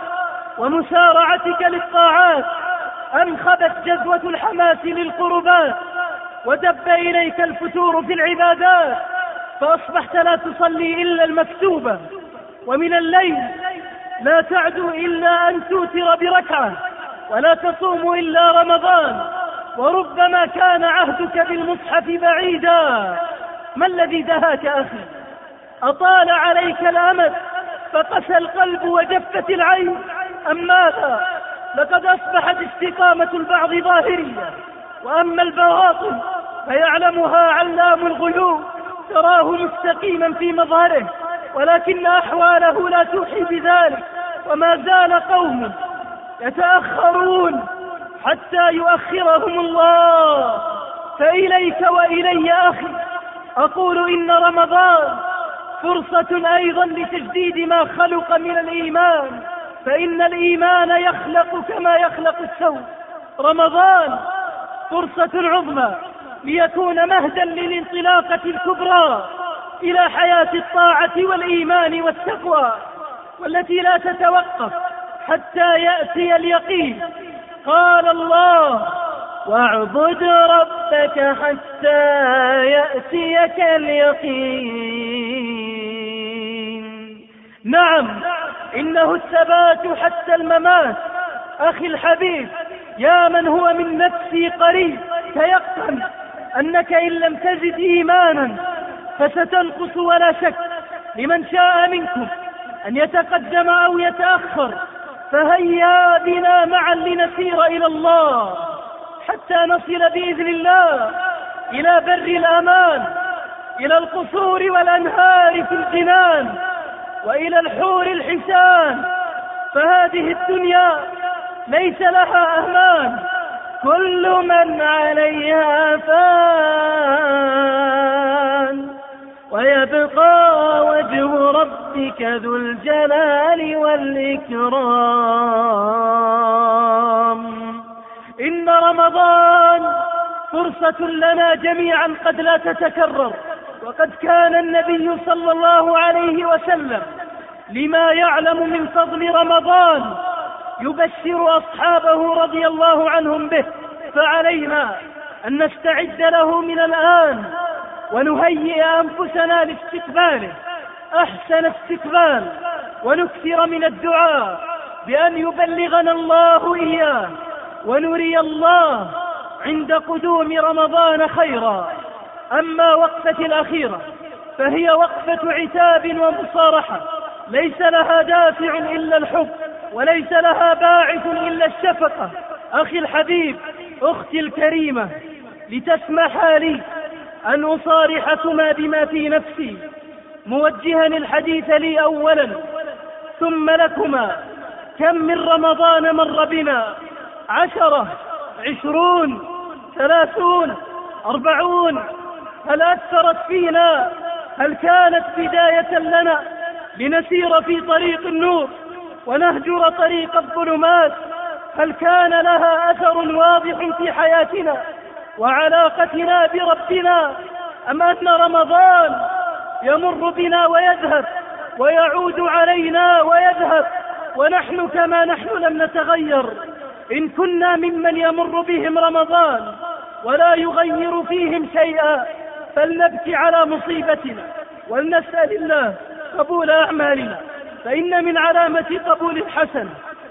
ومسارعتك للطاعات، أم خبت جذوة الحماس للقربات ودب إليك الفتور في العبادات، فأصبحت لا تصلي إلا المكتوبة، ومن الليل لا تعدو إلا أن توتر بركعة، ولا تصوم إلا رمضان، وربما كان عهدك بالمصحف بعيدا؟ ما الذي دهاك أخي؟ أطال عليك الأمد فقسى القلب وجفت العين، أم ماذا؟ لقد أصبحت استقامة البعض ظاهرية، وأما البواطن فيعلمها علام الغيوب، تراه مستقيما في مظهره ولكن أحواله لا توحي بذلك. وما زال قوم يتأخرون حتى يؤخرهم الله. فإليك وإلي أخي أقول إن رمضان فرصة أيضا لتجديد ما خلق من الإيمان، فإن الإيمان يخلق كما يخلق الثوب. رمضان فرصة عظمى ليكون مهدا للانطلاقة الكبرى إلى حياة الطاعة والإيمان والتقوى، والتي لا تتوقف حتى يأتي اليقين. قال الله: واعبد ربك حتى يأتيك اليقين. نعم، إنه الثبات حتى الممات. أخي الحبيب، يا من هو من نفسي قريب، تيقن أنك إن لم تزد إيمانا فستنقص ولا شك. لمن شاء منكم أن يتقدم أو يتأخر فهيا بنا معا لنسير إلى الله حتى نصل بإذن الله إلى بر الأمان، إلى القصور والأنهار في الجنان، وإلى الحور الحسان. فهذه الدنيا ليس لها أمان، كل من عليها فان، ويبقى وجه ربك ذو الجلال والإكرام. إن رمضان فرصة لنا جميعا قد لا تتكرر، وقد كان النبي صلى الله عليه وسلم لما يعلم من فضل رمضان يبشر أصحابه رضي الله عنهم به، فعلينا أن نستعد له من الآن ونهيئ أنفسنا لاستقباله أحسن استقبال، ونكثر من الدعاء بأن يبلغنا الله إياه ونري الله عند قدوم رمضان خيرا. أما وقفة الأخيرة فهي وقفة عتاب ومصارحة، ليس لها دافع إلا الحب، وليس لها باعث إلا الشفقة. أخي الحبيب، أختي الكريمة، لتسمح لي أن أصارحكما بما في نفسي، موجها الحديث لي أولا ثم لكما. كم من رمضان مر بنا، عشرة، عشرون، ثلاثون، أربعون، هل أثرت فينا؟ هل كانت بداية لنا لنسير في طريق النور ونهجر طريق الظلمات؟ هل كان لها أثر واضح في حياتنا وعلاقتنا بربنا، أم أن رمضان يمر بنا ويذهب ويعود علينا ويذهب ونحن كما نحن لم نتغير؟ إن كنا ممن يمر بهم رمضان ولا يغير فيهم شيئا فلنبكي على مصيبتنا ولنسأل الله قبول أعمالنا، فإن من علامة قبول الحسنة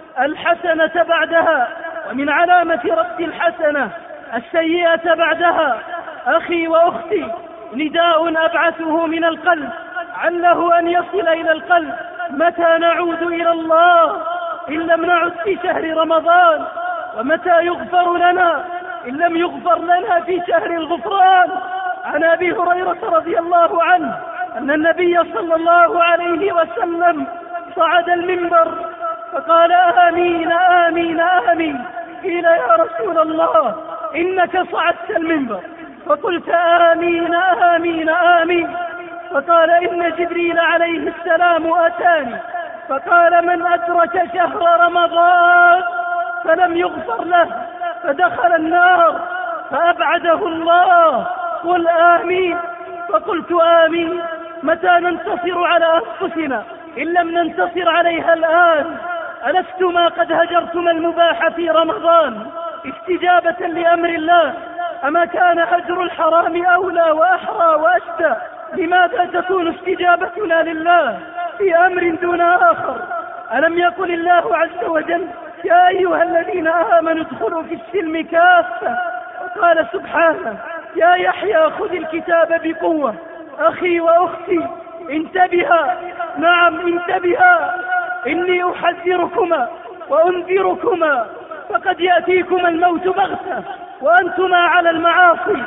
الحسنة بعدها، ومن علامة رد الحسنة السيئة بعدها. أخي وأختي، نداء أبعثه من القلب عله أن يصل إلى القلب. متى نعود إلى الله إن لم نعد في شهر رمضان؟ ومتى يغفر لنا إن لم يغفر لنا في شهر الغفران؟ عن أبي هريرة رضي الله عنه أن النبي صلى الله عليه وسلم صعد المنبر فقال: آمين آمين آمين. قيل: يا رسول الله إنك صعدت المنبر. فقلت: آمين آمين آمين. فقال: إن جبريل عليه السلام أتاني فقال: من أدرك شهر رمضان فلم يغفر له فدخل النار فأبعده الله. قل آمين. فقلت: آمين. متى ننتصر على أنفسنا إن لم ننتصر عليها الآن؟ ألستما قد هجرتما المباح في رمضان استجابة لأمر الله؟ أما كان هجر الحرام أولى وأحرى وأشدى؟ لماذا تكون استجابتنا لله في أمر دون آخر؟ ألم يقل الله عز وجل: يا أيها الذين آمنوا ادخلوا في السلم كافة؟ وقال سبحانه: يا يحيى خذ الكتاب بقوة. أخي وأختي، انتبها، نعم انتبها، إني أحذركما وأنذركما، فقد يأتيكما الموت بغتة وأنتما على المعاصي،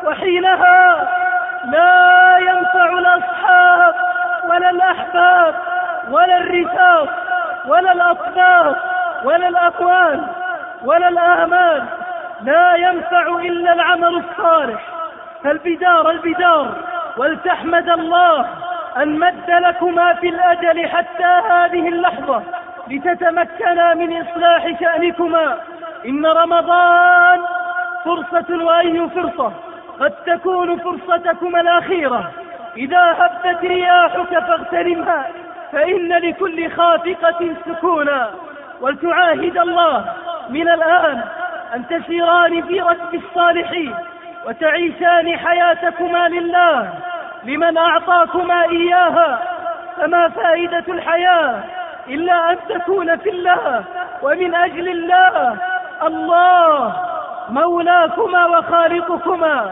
وحينها لا ينفع الأصحاب ولا الأحباب ولا الرفاق ولا الأطباق ولا الأقوال ولا الآمال، لا ينفع إلا العمل الصالح. فالبدار البدار، ولتحمد الله أن مد لكما في الأجل حتى هذه اللحظة لتتمكنا من إصلاح شأنكما. إن رمضان فرصة، وأي فرصة قد تكون فرصتكما الأخيرة. إذا هبت رياحك فاغتنمها، فإن لكل خافقة سكونا. ولتعاهد الله من الآن أن تسيران في ركب الصالحين وتعيشان حياتكما لله، لمن أعطاكما إياها. فما فائدة الحياة إلا أن تكون في الله ومن أجل الله. الله مولاكما وخالقكما،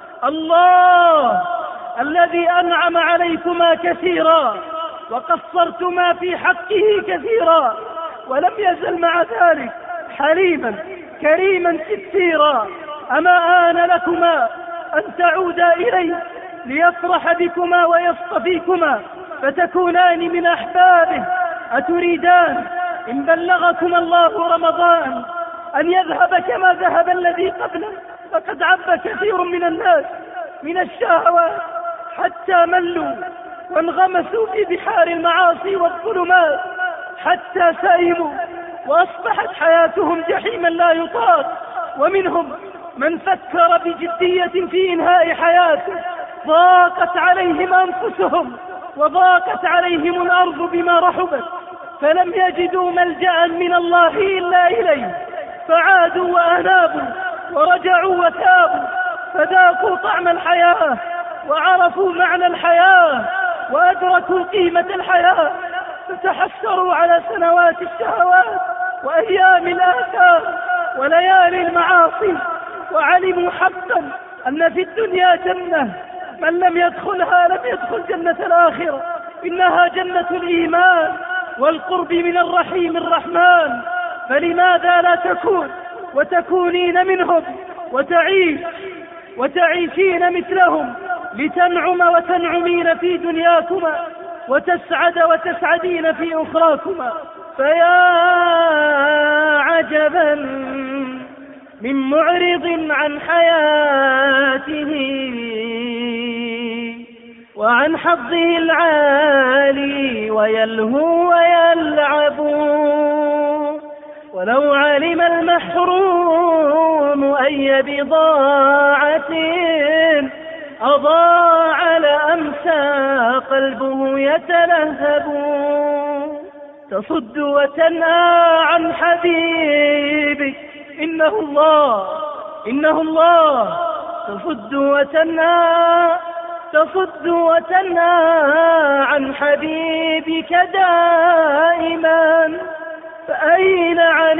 الله الذي أنعم عليكما كثيرا وقصرتما في حقه كثيرا، ولم يزل مع ذلك حليما كريما ستيرا. أما آن لكما أن تعودا إليه ليفرح بكما ويصطفيكما فتكونان من أحبابه؟ أتريدان إن بلغكما الله رمضان أن يذهب كما ذهب الذي قبله؟ فقد عب كثير من الناس من الشهوات حتى ملوا وانغمسوا في بحار المعاصي والظلمات حتى سئموا، وأصبحت حياتهم جحيما لا يطاق. ومنهم من فكر بجدية في إنهاء حياته، ضاقت عليهم أنفسهم وضاقت عليهم الأرض بما رحبت، فلم يجدوا ملجأ من الله إلا إليه، فعادوا وأنابوا ورجعوا وتابوا فذاقوا طعم الحياة وعرفوا معنى الحياة وأدركوا قيمة الحياة، فتحسروا على سنوات الشهوات وأيام الآثام وليالي المعاصي، وعلموا حقا أن في الدنيا جنة من لم يدخلها لم يدخل جنة الآخرة، إنها جنة الإيمان والقرب من الرحيم الرحمن. فلماذا لا تكون وتكونين منهم وتعيش وتعيشين مثلهم لتنعم وتنعمين في دنياكما وتسعد وتسعدين في أخراكما؟ فيا عجبا من معرض عن حياته وعن حظه العالي ويلهو ويلعب، ولو علم المحروم أي بضاعة أضاع لأمسى قلبه يتلهب، تصد وتنأى عن حبيبك إنه الله إنه الله، تصد وتنأى تصد وتنأى عن حبيبك دائما، فأين عن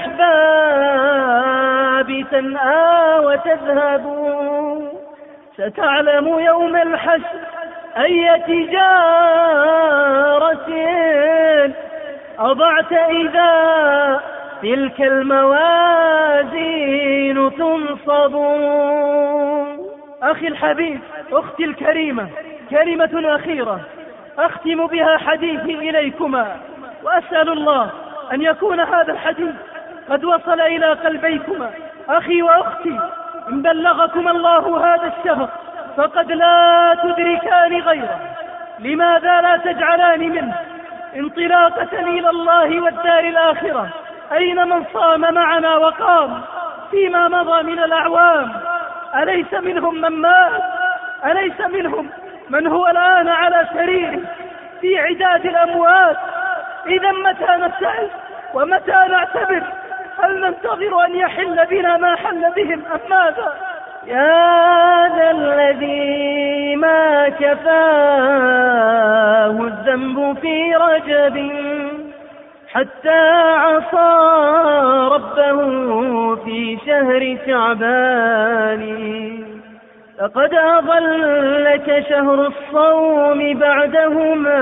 الأحباب تنأى وتذهب؟ ستعلم يوم الحشر أي تجارة أضعت إذا تلك الموازين تنصب. أخي الحبيب، أختي الكريمة، كلمة أخيرة أختم بها حديثي إليكما، وأسأل الله أن يكون هذا الحديث قد وصل إلى قلبيكما. أخي وأختي، إن بلغكم الله هذا الشهر فقد لا تدركان غيره، لماذا لا تجعلان منه انطلاقة إلى الله والدار الآخرة؟ أين من صام معنا وقام فيما مضى من الأعوام؟ أليس منهم من مات؟ أليس منهم من هو الآن على سريره في عداد الأموات؟ إذا متى نبتعد ومتى نعتبر؟ هل ننتظر أن يحل بنا ما حل بهم أم ماذا؟ يا ذا الذي ما كفاه الذنب في رجب حتى عصى ربه في شهر شعبان، لقد أضلك شهر الصوم بعدهما،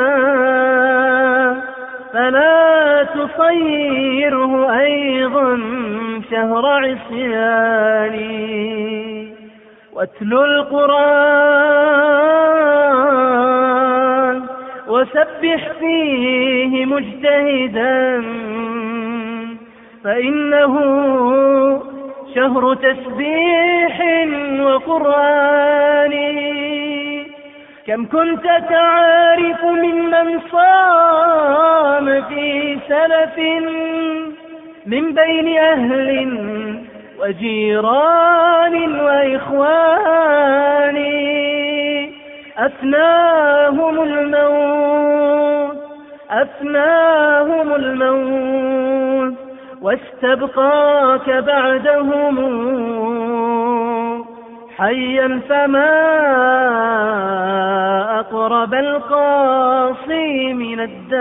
فلا تصيره أيضا شهر عصيان. واتل القرآن وسبح فيه مجتهدا، فإنه شهر تسبيح وقرآن. كم كنت تعرف ممن صام في سلف من بين أهل وجيران وإخوان، أفناهم الموت أفناهم الموت واستبقاك بعدهم حيا، فما أقرب القاصي من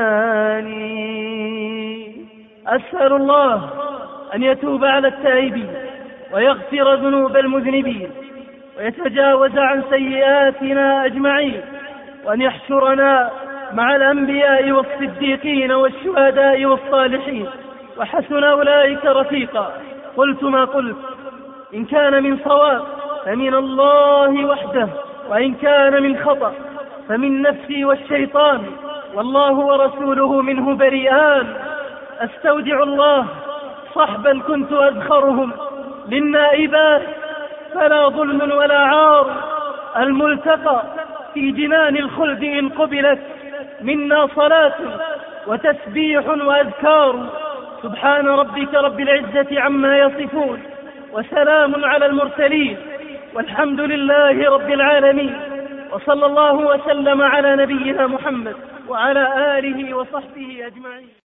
الداني. أسأل الله أن يتوب على التائبين ويغفر ذنوب المذنبين ويتجاوز عن سيئاتنا أجمعين، وأن يحشرنا مع الأنبياء والصديقين والشهداء والصالحين، وحسن أولئك رفيقا. قلت ما قلت، إن كان من صواب فمن الله وحده، وإن كان من خطأ فمن نفسي والشيطان، والله ورسوله منه بريئان. أستودع الله صحبا كنت أذخرهم للنائبات، فلا ظلم ولا عار، الملتقى في جنان الخلد إن قبلت منا صلاة وتسبيح وأذكار. سبحان ربك رب العزة عما يصفون، وسلام على المرسلين، والحمد لله رب العالمين، وصلى الله وسلم على نبينا محمد وعلى آله وصحبه أجمعين.